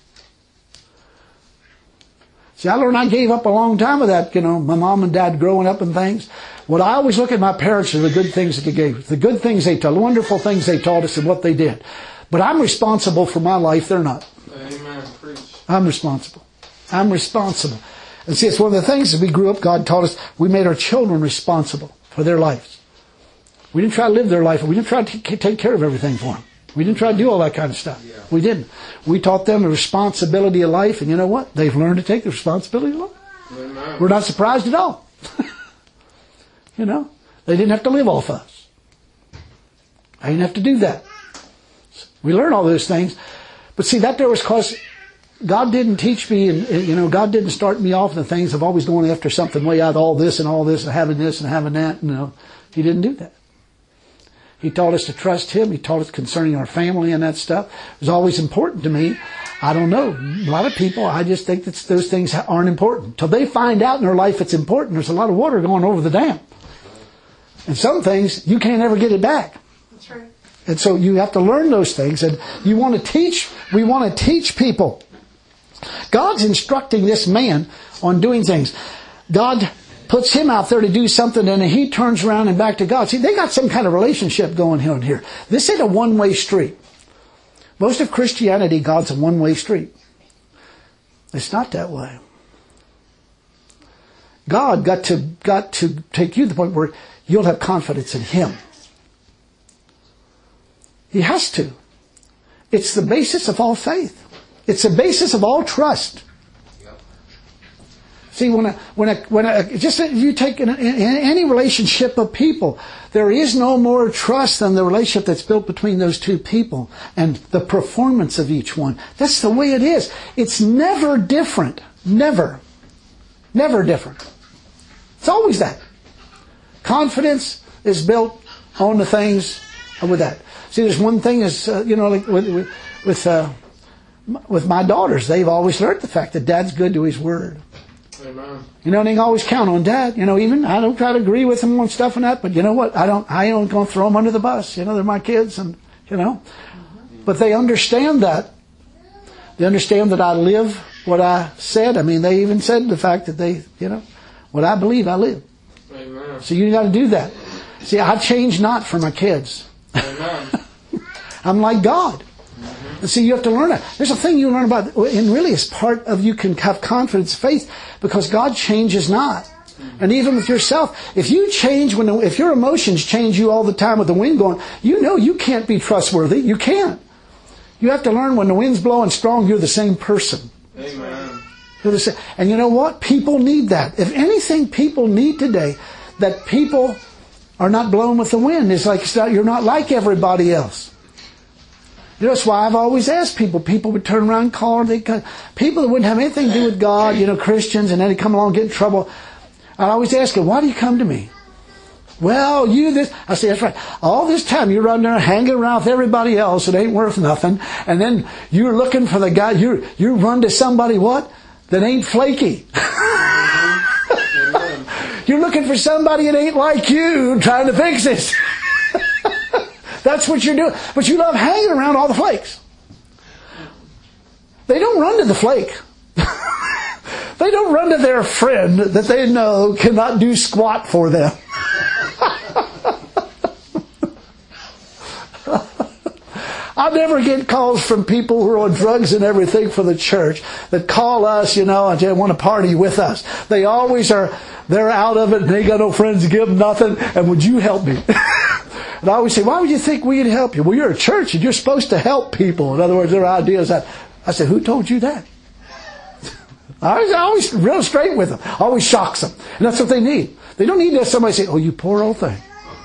See, I learned I gave up a long time of that, you know, my mom and dad growing up and things. What I always look at my parents are the good things that they gave. The good things they taught, the wonderful things they taught us and what they did. But I'm responsible for my life. They're not. Amen. Preach. I'm responsible. I'm responsible. And see, it's one of the things as we grew up, God taught us, we made our children responsible for their lives. We didn't try to live their life. We didn't try to t- take care of everything for them. We didn't try to do all that kind of stuff. Yeah. We didn't. We taught them the responsibility of life, and you know what? They've learned to take the responsibility of life. Amen. We're not surprised at all. You know, they didn't have to live off us. They didn't have to do that. We learn all those things. But see, that there was because God didn't teach me, and you know, God didn't start me off in the things of always going after something way out, all this and all this and having this and having that. You know, He didn't do that. He taught us to trust Him. He taught us concerning our family and that stuff. It was always important to me. I don't know. A lot of people, I just think that those things aren't important. Till they find out in their life it's important, there's a lot of water going over the dam. And some things, you can't ever get it back. That's right. And so you have to learn those things. And you want to teach, we want to teach people. God's instructing this man on doing things. God puts him out there to do something, and then he turns around and back to God. See, they got some kind of relationship going on here. This ain't a one-way street. Most of Christianity, God's a one-way street. It's not that way. God got to got to take you to the point where you'll have confidence in Him. He has to. It's the basis of all faith. It's the basis of all trust. See, when a, when a, when a, just if you take in, in, in any relationship of people, there is no more trust than the relationship that's built between those two people and the performance of each one. That's the way it is. It's never different. Never. Never different. It's always that. Confidence is built on the things with that. See, there's one thing is, uh, you know, like with, with, with, uh, with my daughters, they've always learned the fact that Dad's good to his word. Amen. You know, and they can always count on Dad. You know, even I don't try to agree with them on stuff and that, but you know what? I don't. I ain't going to throw them under the bus. You know, they're my kids, and you know. Mm-hmm. But they understand that. They understand that I live what I said. I mean, they even said the fact that they, you know, what I believe, I live. Amen. So you got to do that. See, I change not for my kids. Amen. I'm like God. And see, you have to learn that. There's a thing you learn about, and really it's part of you can have confidence, faith, because God changes not. And even with yourself, if you change, when the, if your emotions change you all the time with the wind going, you know you can't be trustworthy. You can't. You have to learn when the wind's blowing strong, you're the same person. Amen. You're the same. And you know what? People need that. If anything people need today, that people are not blown with the wind. It's like it's not, you're not like everybody else. You know, that's why I've always asked people. People would turn around and call. They people that wouldn't have anything to do with God, you know, Christians, and then they come along and get in trouble. I always ask them, why do you come to me? Well, you this. I say, that's right. All this time you're around there hanging around with everybody else that ain't worth nothing. And then you're looking for the guy. You you run to somebody, what? That ain't flaky. You're looking for somebody that ain't like you trying to fix it. That's what you're doing. But you love hanging around all the flakes. They don't run to the flake. They don't run to their friend that they know cannot do squat for them. I never get calls from people who are on drugs and everything for the church that call us, you know, and they want to party with us. They always are, they're out of it and they got no friends to give them nothing. And would you help me? And I always say, why would you think we'd help you? Well, you're a church and you're supposed to help people. In other words, their idea is that. I said, who told you that? I was always real straight with them. Always shocks them. And that's what they need. They don't need to have somebody say, oh, you poor old thing.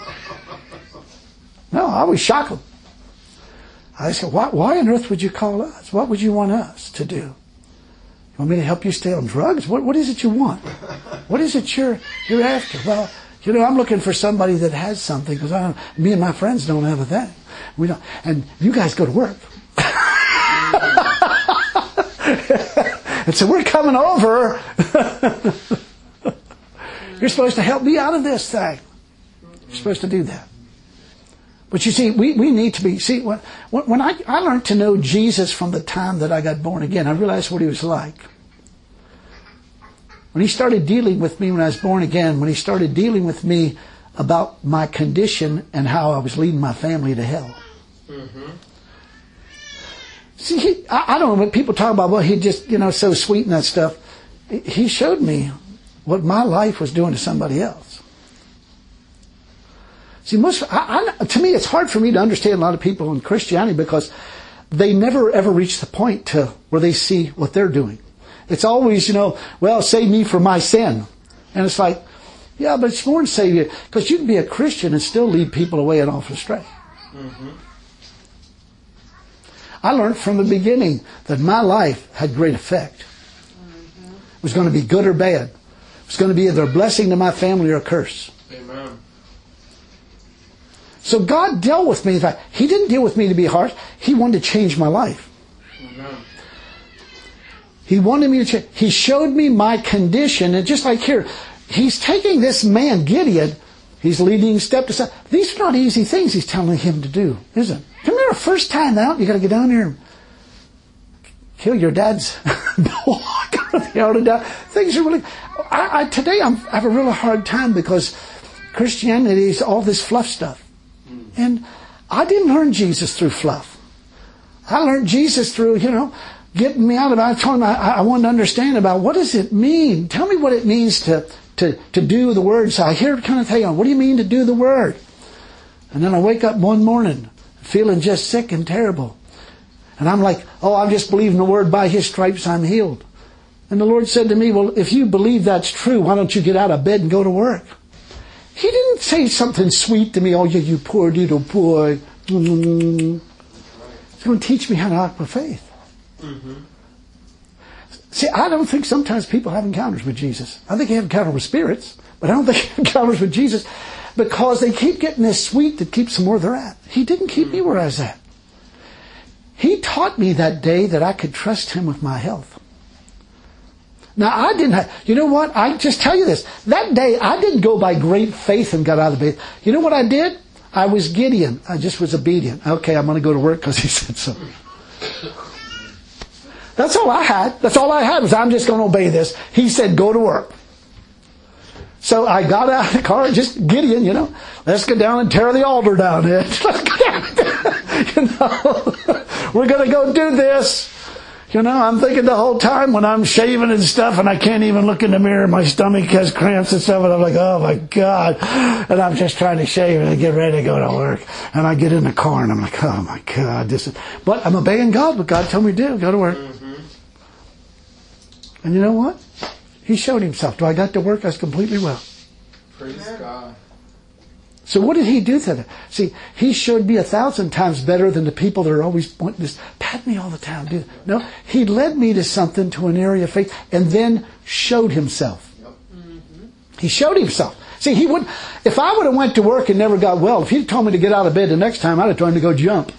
No, I always shock them. I said, why, why on earth would you call us? What would you want us to do? You want me to help you stay on drugs? What, what is it you want? What is it you're, you're after? Well, you know, I'm looking for somebody that has something, because I, me and my friends don't have a thing. We don't, and you guys go to work. And so we're coming over. You're supposed to help me out of this thing. You're supposed to do that. But you see, we, we need to be, see, when, when I, I learned to know Jesus from the time that I got born again, I realized what he was like. When he started dealing with me when I was born again, when he started dealing with me about my condition and how I was leading my family to hell. Mm-hmm. See, he, I, I don't know, when people talk about, well, he just, you know, so sweet and that stuff. He showed me what my life was doing to somebody else. See, most, I, I, to me, it's hard for me to understand a lot of people in Christianity because they never ever reach the point to where they see what they're doing. It's always, you know, well, save me from my sin. And it's like, yeah, but it's more than save you. Because you can be a Christian and still lead people away and off astray. Mm-hmm. I learned from the beginning that my life had great effect. Mm-hmm. It was going to be good or bad. It was going to be either a blessing to my family or a curse. Amen. So God dealt with me. In fact, He didn't deal with me to be harsh. He wanted to change my life. Amen. He wanted me to change. He showed me my condition. And just like here, He's taking this man, Gideon, He's leading step to step. These are not easy things He's telling him to do, is it? Come here, first time out, you got to get down here and kill your dad's dog. Things are really... I, I, today I'm, I have a real hard time because Christianity is all this fluff stuff. And I didn't learn Jesus through fluff. I learned Jesus through, you know, getting me out of it. I told him I, I wanted to understand about what does it mean? Tell me what it means to, to, to do the Word. So I hear it kind of tell you, what do you mean to do the Word? And then I wake up one morning feeling just sick and terrible. And I'm like, oh, I'm just believing the Word, by His stripes I'm healed. And the Lord said to me, well, if you believe that's true, why don't you get out of bed and go to work? He didn't say something sweet to me, oh, you, you poor little boy. Mm-hmm. He's going to teach me how to act with faith. Mm-hmm. See, I don't think sometimes people have encounters with Jesus. I think they have encounters with spirits, but I don't think they have encounters with Jesus because they keep getting this sweet that keeps them where they're at. He didn't keep me where I was at. He taught me that day that I could trust Him with my health. Now, I didn't have, you know what? I just tell you this. That day, I didn't go by great faith and got out of bed. You know what I did? I was Gideon. I just was obedient. Okay, I'm going to go to work because He said so. That's all I had. That's all I had was I'm just going to obey this. He said, go to work. So I got out of the car, just Gideon, you know. Let's go down and tear the altar down. Let's go down. You know, we're going to go do this. You know, I'm thinking the whole time when I'm shaving and stuff and I can't even look in the mirror, my stomach has cramps and stuff, and I'm like, oh my God. And I'm just trying to shave and I get ready to go to work. And I get in the car and I'm like, oh my God, this is, but I'm obeying God, what God told me to do, go to work. Mm-hmm. And you know what? He showed Himself. Do I got to work? I was completely well. Praise God. So what did He do to them? See, He showed me a thousand times better than the people that are always wanting to pat me all the time. Do no, He led me to something, to an area of faith, and then showed Himself. Yep. Mm-hmm. He showed Himself. See, He wouldn't. If I would have went to work and never got well, if He'd told me to get out of bed the next time, I'd have told Him to go jump.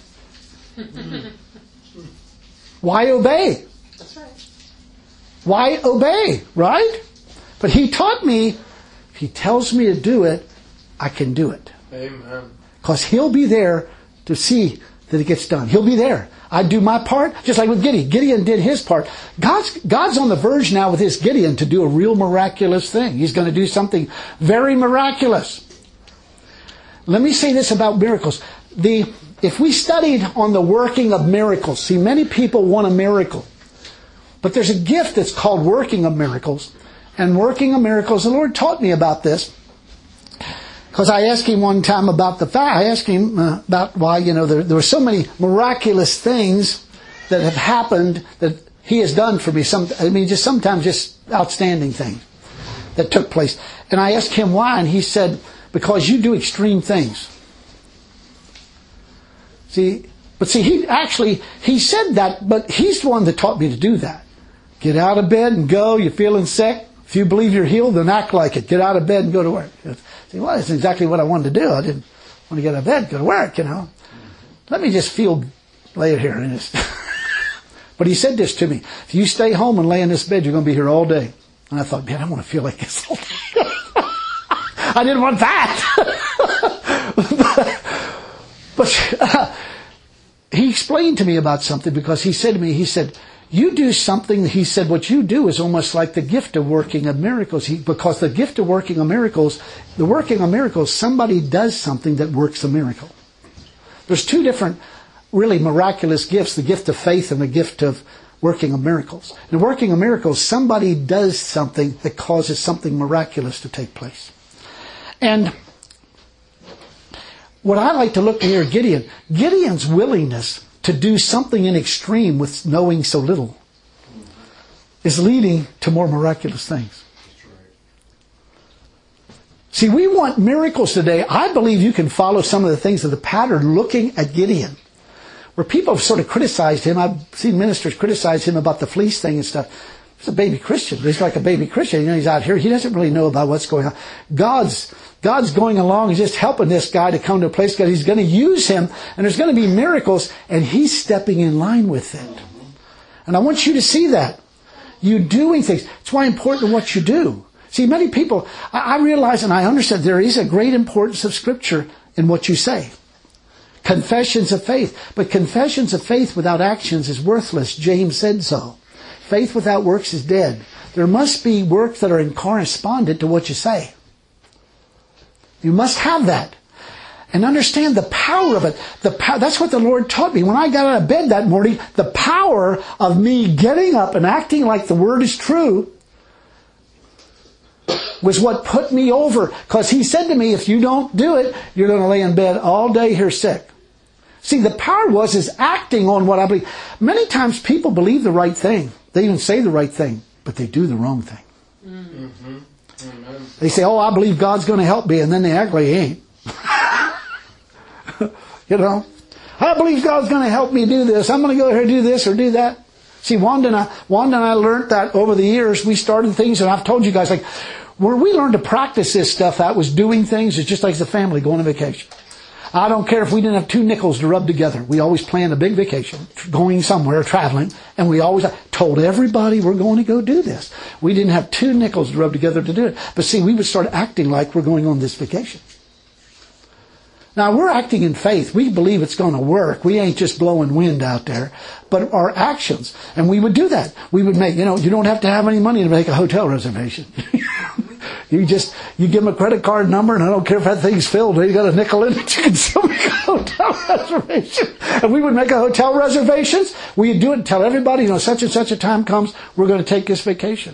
Why obey? That's right. Why obey? Right? But He taught me. If He tells me to do it, I can do it. Amen. Because He'll be there to see that it gets done. He'll be there. I do my part, just like with Gideon. Gideon did his part. God's, God's on the verge now with his Gideon to do a real miraculous thing. He's going to do something very miraculous. Let me say this about miracles. The, if we studied on the working of miracles, see, many people want a miracle. But there's a gift that's called working of miracles. And working of miracles, the Lord taught me about this. Because I asked Him one time about the fact, I asked Him uh, about why, you know, there, there were so many miraculous things that have happened that He has done for me. Some, I mean, just sometimes just outstanding things that took place. And I asked Him why, and He said, because you do extreme things. See, but see, He actually, He said that, but He's the one that taught me to do that. Get out of bed and go, you're feeling sick. If you believe you're healed, then act like it. Get out of bed and go to work. See, well, that's exactly what I wanted to do. I didn't want to get out of bed, go to work, you know. Let me just feel, lay it here. And just But he said this to me, if you stay home and lay in this bed, you're going to be here all day. And I thought, man, I want to feel like this all day. I didn't want that. but but uh, he explained to me about something, because he said to me, he said, you do something, he said, what you do is almost like the gift of working of miracles. He, because the gift of working of miracles, the working of miracles, somebody does something that works a miracle. There's two different really miraculous gifts, the gift of faith and the gift of working of miracles. In working of miracles, somebody does something that causes something miraculous to take place. And what I like to look here at Gideon, Gideon's willingness to do something in extreme with knowing so little is leading to more miraculous things. See, we want miracles today. I believe you can follow some of the things of the pattern looking at Gideon, where people have sort of criticized him. I've seen ministers criticize him about the fleece thing and stuff. He's a baby Christian. He's like a baby Christian. You know, he's out here. He doesn't really know about what's going on. God's God's going along. He's just helping this guy to come to a place because he's going to use him, and there's going to be miracles, and he's stepping in line with it. And I want you to see that. You doing things. It's why important what you do. See, many people, I, I realize and I understand there is a great importance of Scripture in what you say. Confessions of faith. But confessions of faith without actions is worthless. James said so. Faith without works is dead. There must be works that are in correspondent to what you say. You must have that. And understand the power of it. The pow- That's what the Lord taught me. When I got out of bed that morning, the power of me getting up and acting like the Word is true was what put me over. Because He said to me, if you don't do it, you're going to lay in bed all day here sick. See, the power was is acting on what I believe. Many times people believe the right thing. They even say the right thing, but they do the wrong thing. Mm-hmm. Amen. They say, oh, I believe God's going to help me, and then they act like He ain't. You know? I believe God's going to help me do this. I'm going to go here and do this or do that. See, Wanda and I, Wanda and I learned that over the years. We started things, and I've told you guys, like, where we learned to practice this stuff, that was doing things. It's just like the family going on vacation. I don't care if we didn't have two nickels to rub together. We always planned a big vacation, going somewhere, traveling, and we always told everybody we're going to go do this. We didn't have two nickels to rub together to do it. But see, we would start acting like we're going on this vacation. Now, we're acting in faith. We believe it's going to work. We ain't just blowing wind out there. But our actions, and we would do that. We would make, you know, you don't have to have any money to make a hotel reservation. You just, you give them a credit card number, and I don't care if that thing's filled, you got a nickel in it, you can still make a hotel reservation. And we would make a hotel reservations. We'd do it and tell everybody, you know, such and such a time comes, we're going to take this vacation.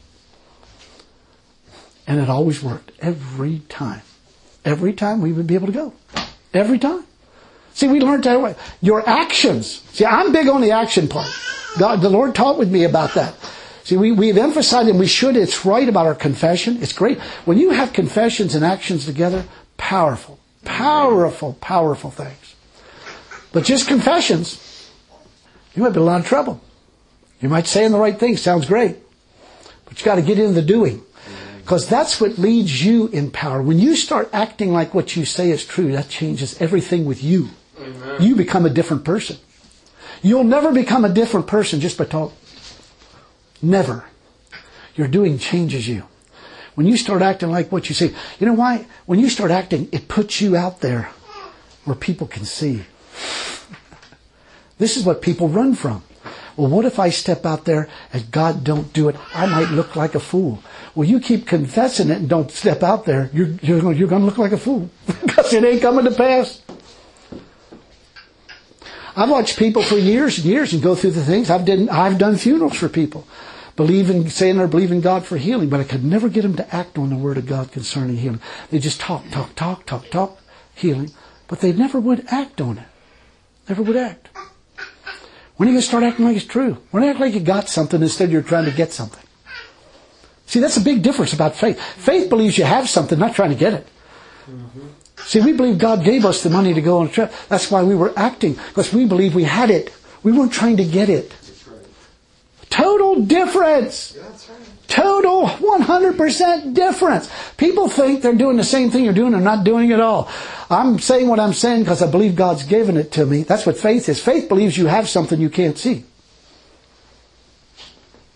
And it always worked. Every time. Every time we would be able to go. Every time. See, we learned that way. Your actions. See, I'm big on the action part. God, the Lord taught with me about that. See, we, we've emphasized, and we should, it's right about our confession. It's great. When you have confessions and actions together, powerful, powerful, powerful things. But just confessions, you might be in a lot of trouble. You might say the right thing, sounds great. But you got to get into the doing. Because that's what leads you in power. When you start acting like what you say is true, that changes everything with you. Amen. You become a different person. You'll never become a different person just by talking. Never. Your doing changes you. When you start acting like what you say, you know why? When you start acting, it puts you out there where people can see. This is what people run from. Well, what if I step out there and God don't do it? I might look like a fool. Well, you keep confessing it and don't step out there. You're, you're, you're going to look like a fool because it ain't coming to pass. I've watched people for years and years and go through the things. I've done, I've done funerals for people, believing, saying they're believing God for healing, but I could never get them to act on the Word of God concerning healing. They just talk, talk, talk, talk, talk, healing, but they never would act on it. Never would act. When are you going to start acting like it's true? When you act like you got something instead you're trying to get something. See, that's a big difference about faith. Faith believes you have something, not trying to get it. Mm-hmm. See, we believe God gave us the money to go on a trip. That's why we were acting, because we believe we had it. We weren't trying to get it. That's right. Total difference. Yeah, that's right. Total one hundred percent difference. People think they're doing the same thing you're doing and not doing it all. I'm saying what I'm saying because I believe God's given it to me. That's what faith is. Faith believes you have something you can't see.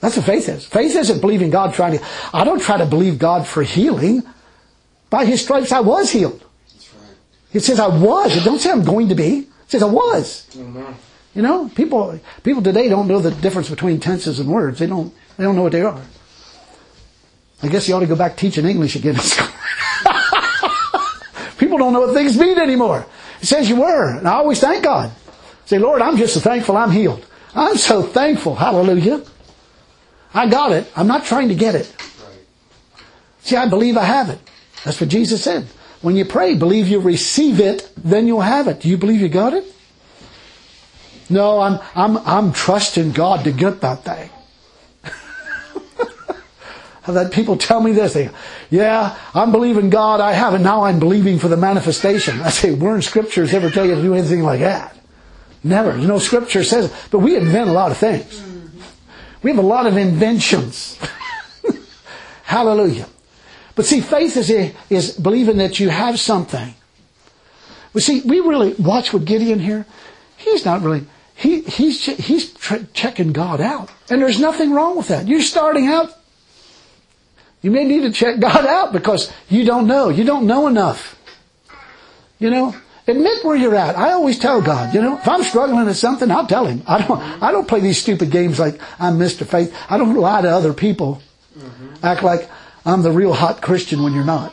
That's what faith is. Faith isn't believing God trying to... I don't try to believe God for healing. By His stripes I was healed. That's right. It says I was. It don't say I'm going to be. It says I was. Amen. You know, people people today don't know the difference between tenses and words. They don't they don't know what they are. I guess you ought to go back teaching English again in school. People don't know what things mean anymore. It says you were. And I always thank God. Say, Lord, I'm just so thankful I'm healed. I'm so thankful. Hallelujah. I got it. I'm not trying to get it. Right. See, I believe I have it. That's what Jesus said. When you pray, believe you receive it, then you'll have it. Do you believe you got it? No, I'm I'm I'm trusting God to get that thing. I've had people tell me this. They, yeah, I'm believing God. I have it. Now I'm believing for the manifestation. I say, where in Scriptures ever tell you to do anything like that? Never. There's no Scripture says it. But we invent a lot of things. We have a lot of inventions. Hallelujah. But see, faith is a, is believing that you have something. But see, we really watch with Gideon here. He's not really, he, he's, he's tr- checking God out. And there's nothing wrong with that. You're starting out. You may need to check God out because you don't know. You don't know enough. You know, admit where you're at. I always tell God, you know, if I'm struggling at something, I'll tell Him. I don't, I don't play these stupid games like I'm Mister Faith. I don't lie to other people. Mm-hmm. Act like I'm the real hot Christian when you're not.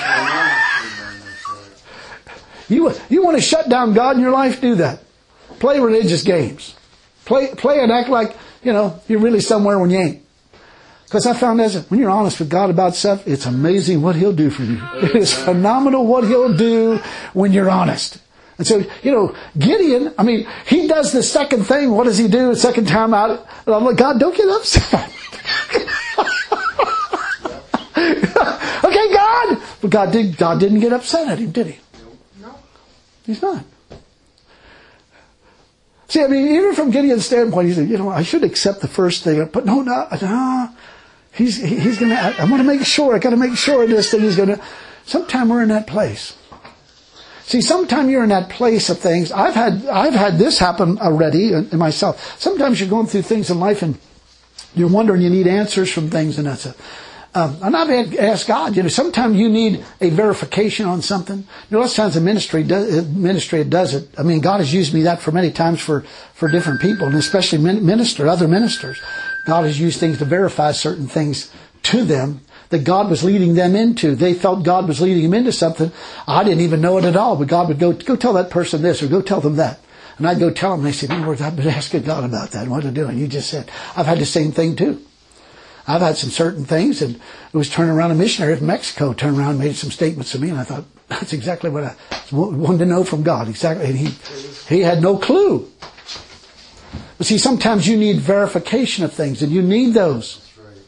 you, you want to shut down God in your life? Do that. Play religious games. Play, play and act like, you know, you're really somewhere when you ain't. Because I found as when you're honest with God about stuff, it's amazing what He'll do for you. It is phenomenal what He'll do when you're honest. And so, you know, Gideon, I mean, he does the second thing. What does he do the second time out? I'm like, God, don't get upset. Okay, God. But God, did, God didn't get upset at him, did He? No. He's not. See, I mean, even from Gideon's standpoint, he said, you know, I should accept the first thing. But no, no, no. He's, he's going to, I, I want to make sure, I got to make sure this thing is going to, sometime we're in that place. See, sometime you're in that place of things. I've had, I've had this happen already in, in myself. Sometimes you're going through things in life and you're wondering, you need answers from things and that's it. Um, and I've had asked God, you know, sometimes you need a verification on something. You know, lots of times the ministry does, ministry does it. I mean, God has used me that for many times for, for different people, and especially minister, other ministers. God has used things to verify certain things to them that God was leading them into. They felt God was leading them into something. I didn't even know it at all, but God would go, go tell that person this or go tell them that. And I'd go tell them, and they said, in other words, I've been asking God about that and what to do. And you just said, I've had the same thing too. I've had some certain things, and it was turning around a missionary from Mexico turned around and made some statements to me, and I thought, that's exactly what I wanted to know from God. Exactly. And he, he had no clue. But see, sometimes you need verification of things, and you need those.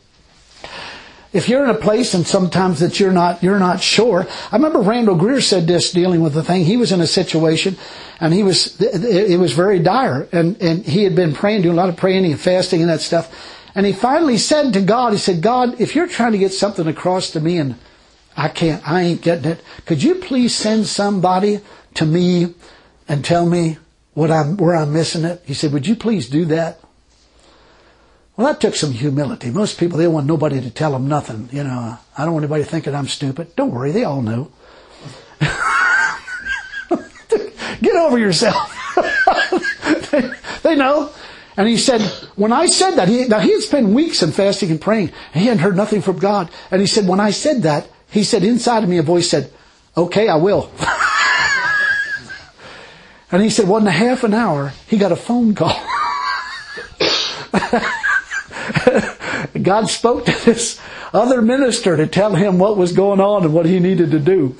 If you're in a place and sometimes that you're not, you're not sure. I remember Randall Greer said this dealing with the thing. He was in a situation and he was, it was very dire, and, and he had been praying, doing a lot of praying and fasting and that stuff. And he finally said to God, he said, God, if you're trying to get something across to me and I can't, I ain't getting it, could you please send somebody to me and tell me what I'm, where I'm missing it? He said, would you please do that? Well, that took some humility. Most people, they don't want nobody to tell them nothing. You know, I don't want anybody thinking I'm stupid. Don't worry, they all know. Get over yourself. they, they know. And he said, when I said that, he, now he had spent weeks in fasting and praying, and he hadn't heard nothing from God. And he said, when I said that, he said, inside of me a voice said, okay, I will. And he said, well, in a half an hour, he got a phone call. God spoke to this other minister to tell him what was going on and what he needed to do.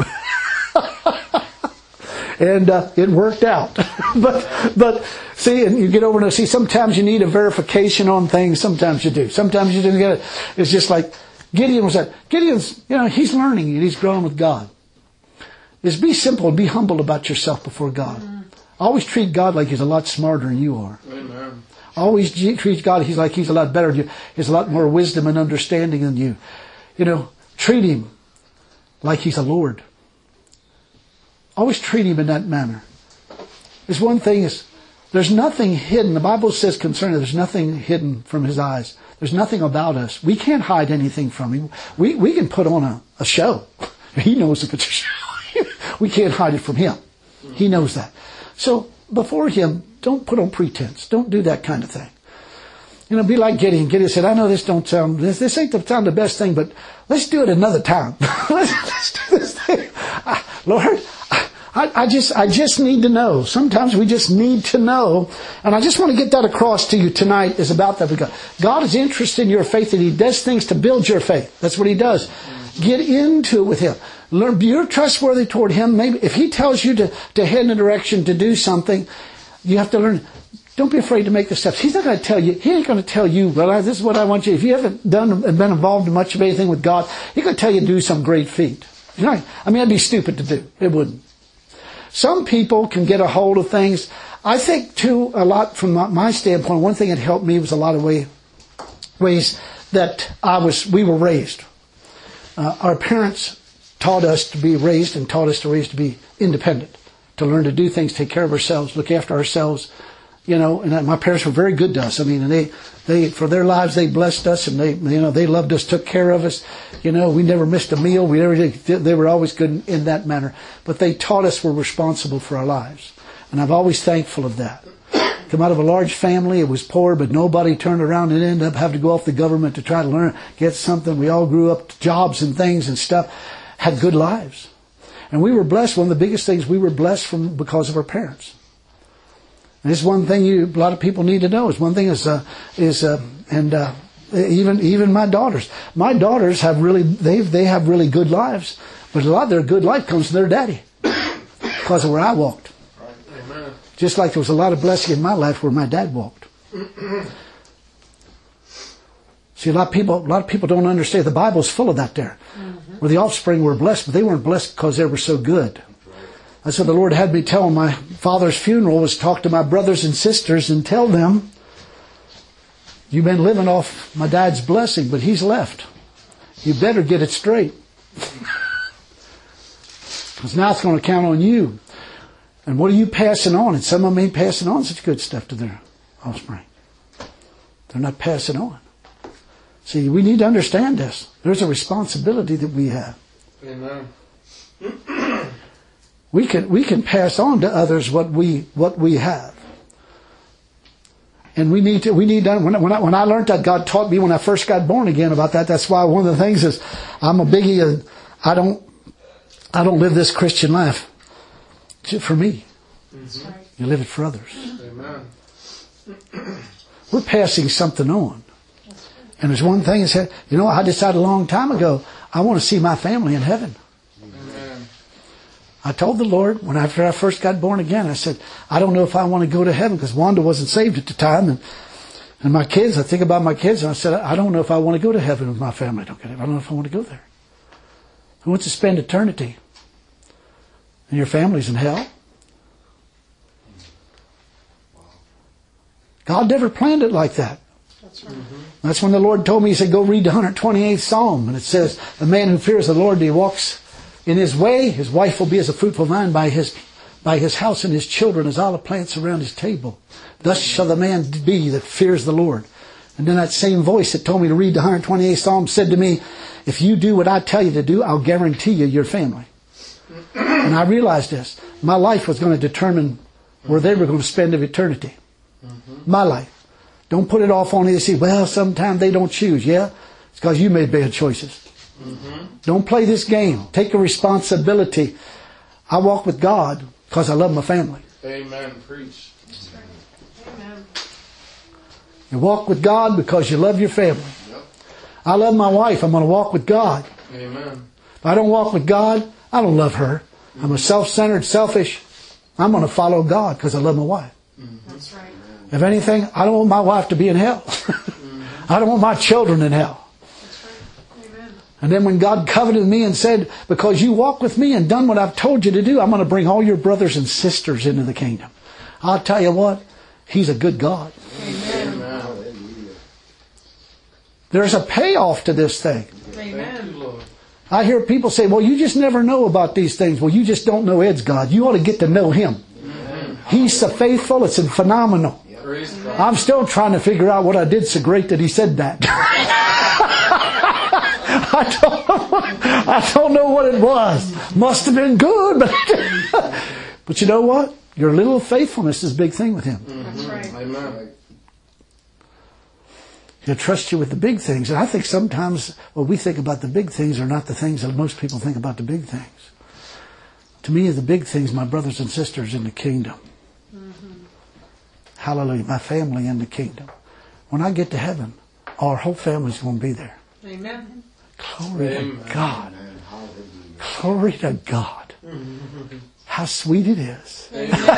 And uh, it worked out. but but see, and you get over and see, sometimes you need a verification on things. Sometimes you do. Sometimes you didn't get it. It's just like Gideon was that. Gideon's, you know, he's learning and he's growing with God. Is be simple and be humble about yourself before God. Mm-hmm. Always treat God like He's a lot smarter than you are. Amen. Always treat God, He's like He's a lot better than you. He has a lot more wisdom and understanding than you. You know, treat Him like He's a Lord. Always treat Him in that manner. There's one thing is, There's nothing hidden. The Bible says concerning, there's nothing hidden from His eyes. There's nothing about us. We can't hide anything from Him. We, we can put on a, a show. He knows if it's a show. We can't hide it from Him. He knows that. So before Him, don't put on pretense. Don't do that kind of thing. You know, be like Gideon. Gideon said, I know this don't sound, this, this ain't the sound the best thing, but let's do it another time. let's, let's do this thing. Uh, Lord, I, I just, I just need to know. Sometimes we just need to know. And I just want to get that across to you tonight is about that. Because God is interested in your faith and He does things to build your faith. That's what He does. Get into it with Him. Learn, you're trustworthy toward Him. Maybe if He tells you to, to head in a direction to do something, you have to learn. Don't be afraid to make the steps. He's not going to tell you. He ain't going to tell you, well, I, this is what I want you. If you haven't done and been involved in much of anything with God, He's going to tell you to do some great feat. You know, I mean, that'd be stupid to do. It wouldn't. Some people can get a hold of things. I think, too, a lot from my standpoint, one thing that helped me was a lot of way, ways that I was, we were raised. Uh, our parents taught us to be raised and taught us to raise to be independent, to learn to do things, take care of ourselves, look after ourselves. You know, and my parents were very good to us. I mean, and they, they, for their lives, they blessed us and they, you know, they loved us, took care of us. You know, we never missed a meal. We never did, they were always good in, in that manner. But they taught us we're responsible for our lives. And I'm always thankful of that. Come out of a large family. It was poor, but nobody turned around and ended up having to go off the government to try to learn, get something. We all grew up to jobs and things and stuff, had good lives. And we were blessed. One of the biggest things, we were blessed from because of our parents. And this is one thing you, a lot of people need to know. Is one thing is, uh, is, uh, and, uh, even, even my daughters. My daughters have really, they, they have really good lives. But a lot of their good life comes from their daddy. Because of where I walked. Amen. Just like there was a lot of blessing in my life where my dad walked. See, a lot of people, a lot of people don't understand. The Bible's full of that there. Mm-hmm. Where the offspring were blessed, but they weren't blessed because they were so good. That's what the Lord had me tell my father's funeral, was talk to my brothers and sisters and tell them, you've been living off my dad's blessing, but he's left. You better get it straight. Because now it's going to count on you. And what are you passing on? And some of them ain't passing on such good stuff to their offspring. They're not passing on. See, we need to understand this. There's a responsibility that we have. Amen. We can we can pass on to others what we what we have, and we need to we need to. When I, when I, when I learned that, God taught me when I first got born again about that. That's why one of the things is I'm a biggie. Of, I don't I don't live this Christian life for me. Mm-hmm. You live it for others. Amen. We're passing something on, and there's one thing that said, you know, I decided a long time ago I want to see my family in heaven. I told the Lord, when after I first got born again, I said, I don't know if I want to go to heaven, because Wanda wasn't saved at the time. And, and my kids, I think about my kids, and I said, I don't know if I want to go to heaven with my family. I don't get it. I don't know if I want to go there. Who wants to spend eternity? And your family's in hell? God never planned it like that. That's right. Mm-hmm. That's when the Lord told me, He said, go read the one hundred twenty-eighth Psalm. And it says, the man who fears the Lord, he walks in his way, his wife will be as a fruitful vine by his by his house, and his children as olive plants around his table. Thus shall the man be that fears the Lord. And then that same voice that told me to read the one hundred twenty-eighth Psalm said to me, if you do what I tell you to do, I'll guarantee you your family. And I realized this. My life was going to determine where they were going to spend their eternity. My life. Don't put it off on you. See, well, sometimes they don't choose. Yeah? It's because you made bad choices. Mm-hmm. Don't play this game. Take a responsibility. I walk with God because I love my family. Amen. Preach. Amen. You walk with God because you love your family. Yep. I love my wife. I'm going to walk with God. Amen. If I don't walk with God, I don't love her. Mm-hmm. I'm a self-centered, selfish. I'm going to follow God because I love my wife. Mm-hmm. That's right. If anything, I don't want my wife to be in hell. Mm-hmm. I don't want my children in hell. And then when God covenanted me and said, because you walk with me and done what I've told you to do, I'm going to bring all your brothers and sisters into the kingdom. I'll tell you what, He's a good God. Amen. There's a payoff to this thing. Amen. I hear people say, well, you just never know about these things. Well, you just don't know Ed's God. You ought to get to know Him. Amen. He's so faithful, it's phenomenal. I'm still trying to figure out what I did so great that He said that. I don't, I don't know what it was. Must have been good, but but you know what? Your little faithfulness is a big thing with Him. That's right. Amen. He'll trust you with the big things. And I think sometimes what we think about the big things are not the things that most people think about the big things. To me, the big things, my brothers and sisters in the kingdom. Mm-hmm. Hallelujah. My family in the kingdom. When I get to heaven, our whole family's going to be there. Amen. Glory Amen. To God. Amen. Glory to God. How sweet it is.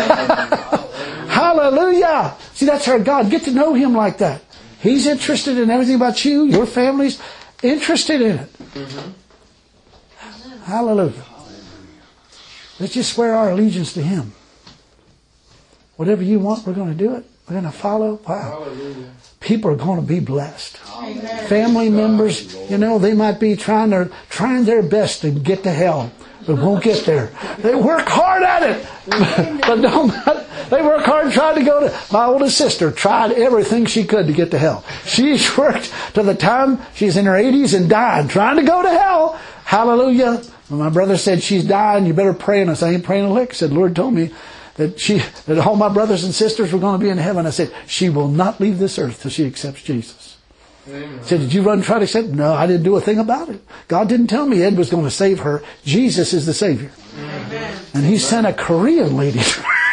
Hallelujah. See, that's our God. Get to know Him like that. He's interested in everything about you. Your family's interested in it. Mm-hmm. Hallelujah. Let's just swear our allegiance to Him. Whatever you want, we're going to do it. We're going to follow. Wow. Hallelujah. People are going to be blessed. Amen. Family members, you know, they might be trying their, trying their best to get to hell, but won't get there. They work hard at it. But don't, they work hard trying to go to... My oldest sister tried everything she could to get to hell. She's worked to the time she's in her eighties and died trying to go to hell. Hallelujah. When my brother said she's dying, you better pray. And I said, I ain't praying a lick. I said, Lord told me that she, that all my brothers and sisters were going to be in heaven. I said, she will not leave this earth till she accepts Jesus. Amen. I said, did you run and try to accept? No, I didn't do a thing about it. God didn't tell me Ed was going to save her. Jesus is the Savior. Amen. And He sent a Korean lady.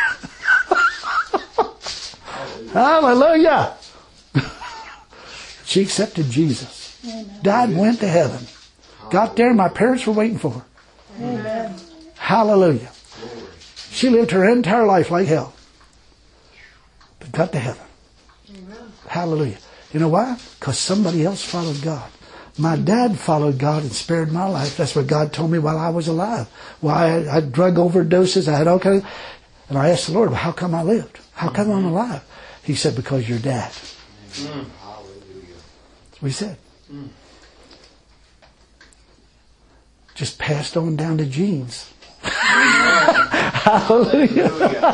Hallelujah. She accepted Jesus. Amen. Died, went to heaven. Got there, my parents were waiting for her. Amen. Hallelujah. She lived her entire life like hell. But got to heaven. Amen. Hallelujah. You know why? Because somebody else followed God. My dad followed God and spared my life. That's what God told me while I was alive. Why I had drug overdoses. I had all kinds of... And I asked the Lord, well, how come I lived? How come I'm alive? He said, because your dad. Mm. That's what He said. Mm. Just passed on down to genes. Hallelujah.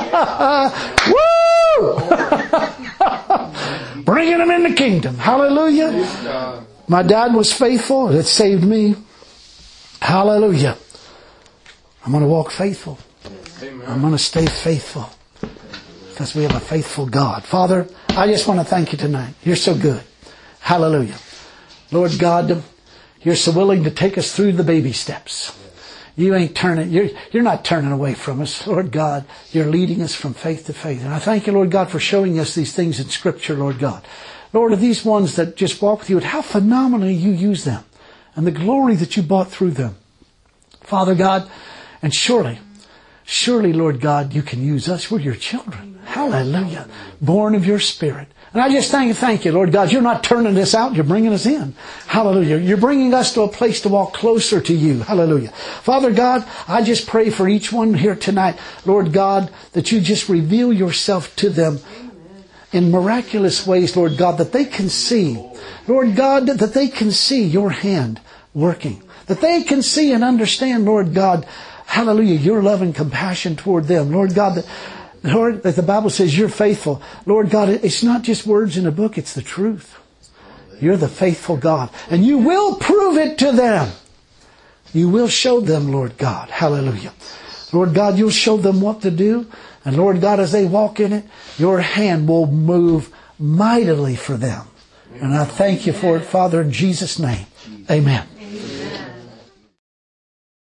Woo! Bringing them in the kingdom. Hallelujah. My dad was faithful. It saved me. Hallelujah. I'm going to walk faithful. I'm going to stay faithful. Because we have a faithful God. Father, I just want to thank You tonight. You're so good. Hallelujah. Lord God, You're so willing to take us through the baby steps. You ain't turning, you're, you're not turning away from us. Lord God, You're leading us from faith to faith. And I thank You, Lord God, for showing us these things in Scripture, Lord God. Lord, of these ones that just walk with You, and how phenomenally You use them. And the glory that You brought through them. Father God, and surely, surely, Lord God, You can use us. We're Your children. Hallelujah. Born of Your Spirit. And I just thank you, thank You, Lord God. You're not turning us out. You're bringing us in. Hallelujah. You're bringing us to a place to walk closer to You. Hallelujah. Father God, I just pray for each one here tonight, Lord God, that You just reveal Yourself to them in miraculous ways, Lord God, that they can see, Lord God, that they can see Your hand working. That they can see and understand, Lord God, hallelujah, Your love and compassion toward them. Lord God, that Lord, that the Bible says You're faithful. Lord God, it's not just words in a book, it's the truth. You're the faithful God. And You will prove it to them. You will show them, Lord God. Hallelujah. Lord God, You'll show them what to do. And Lord God, as they walk in it, Your hand will move mightily for them. And I thank You for it, Father, in Jesus' name. Amen.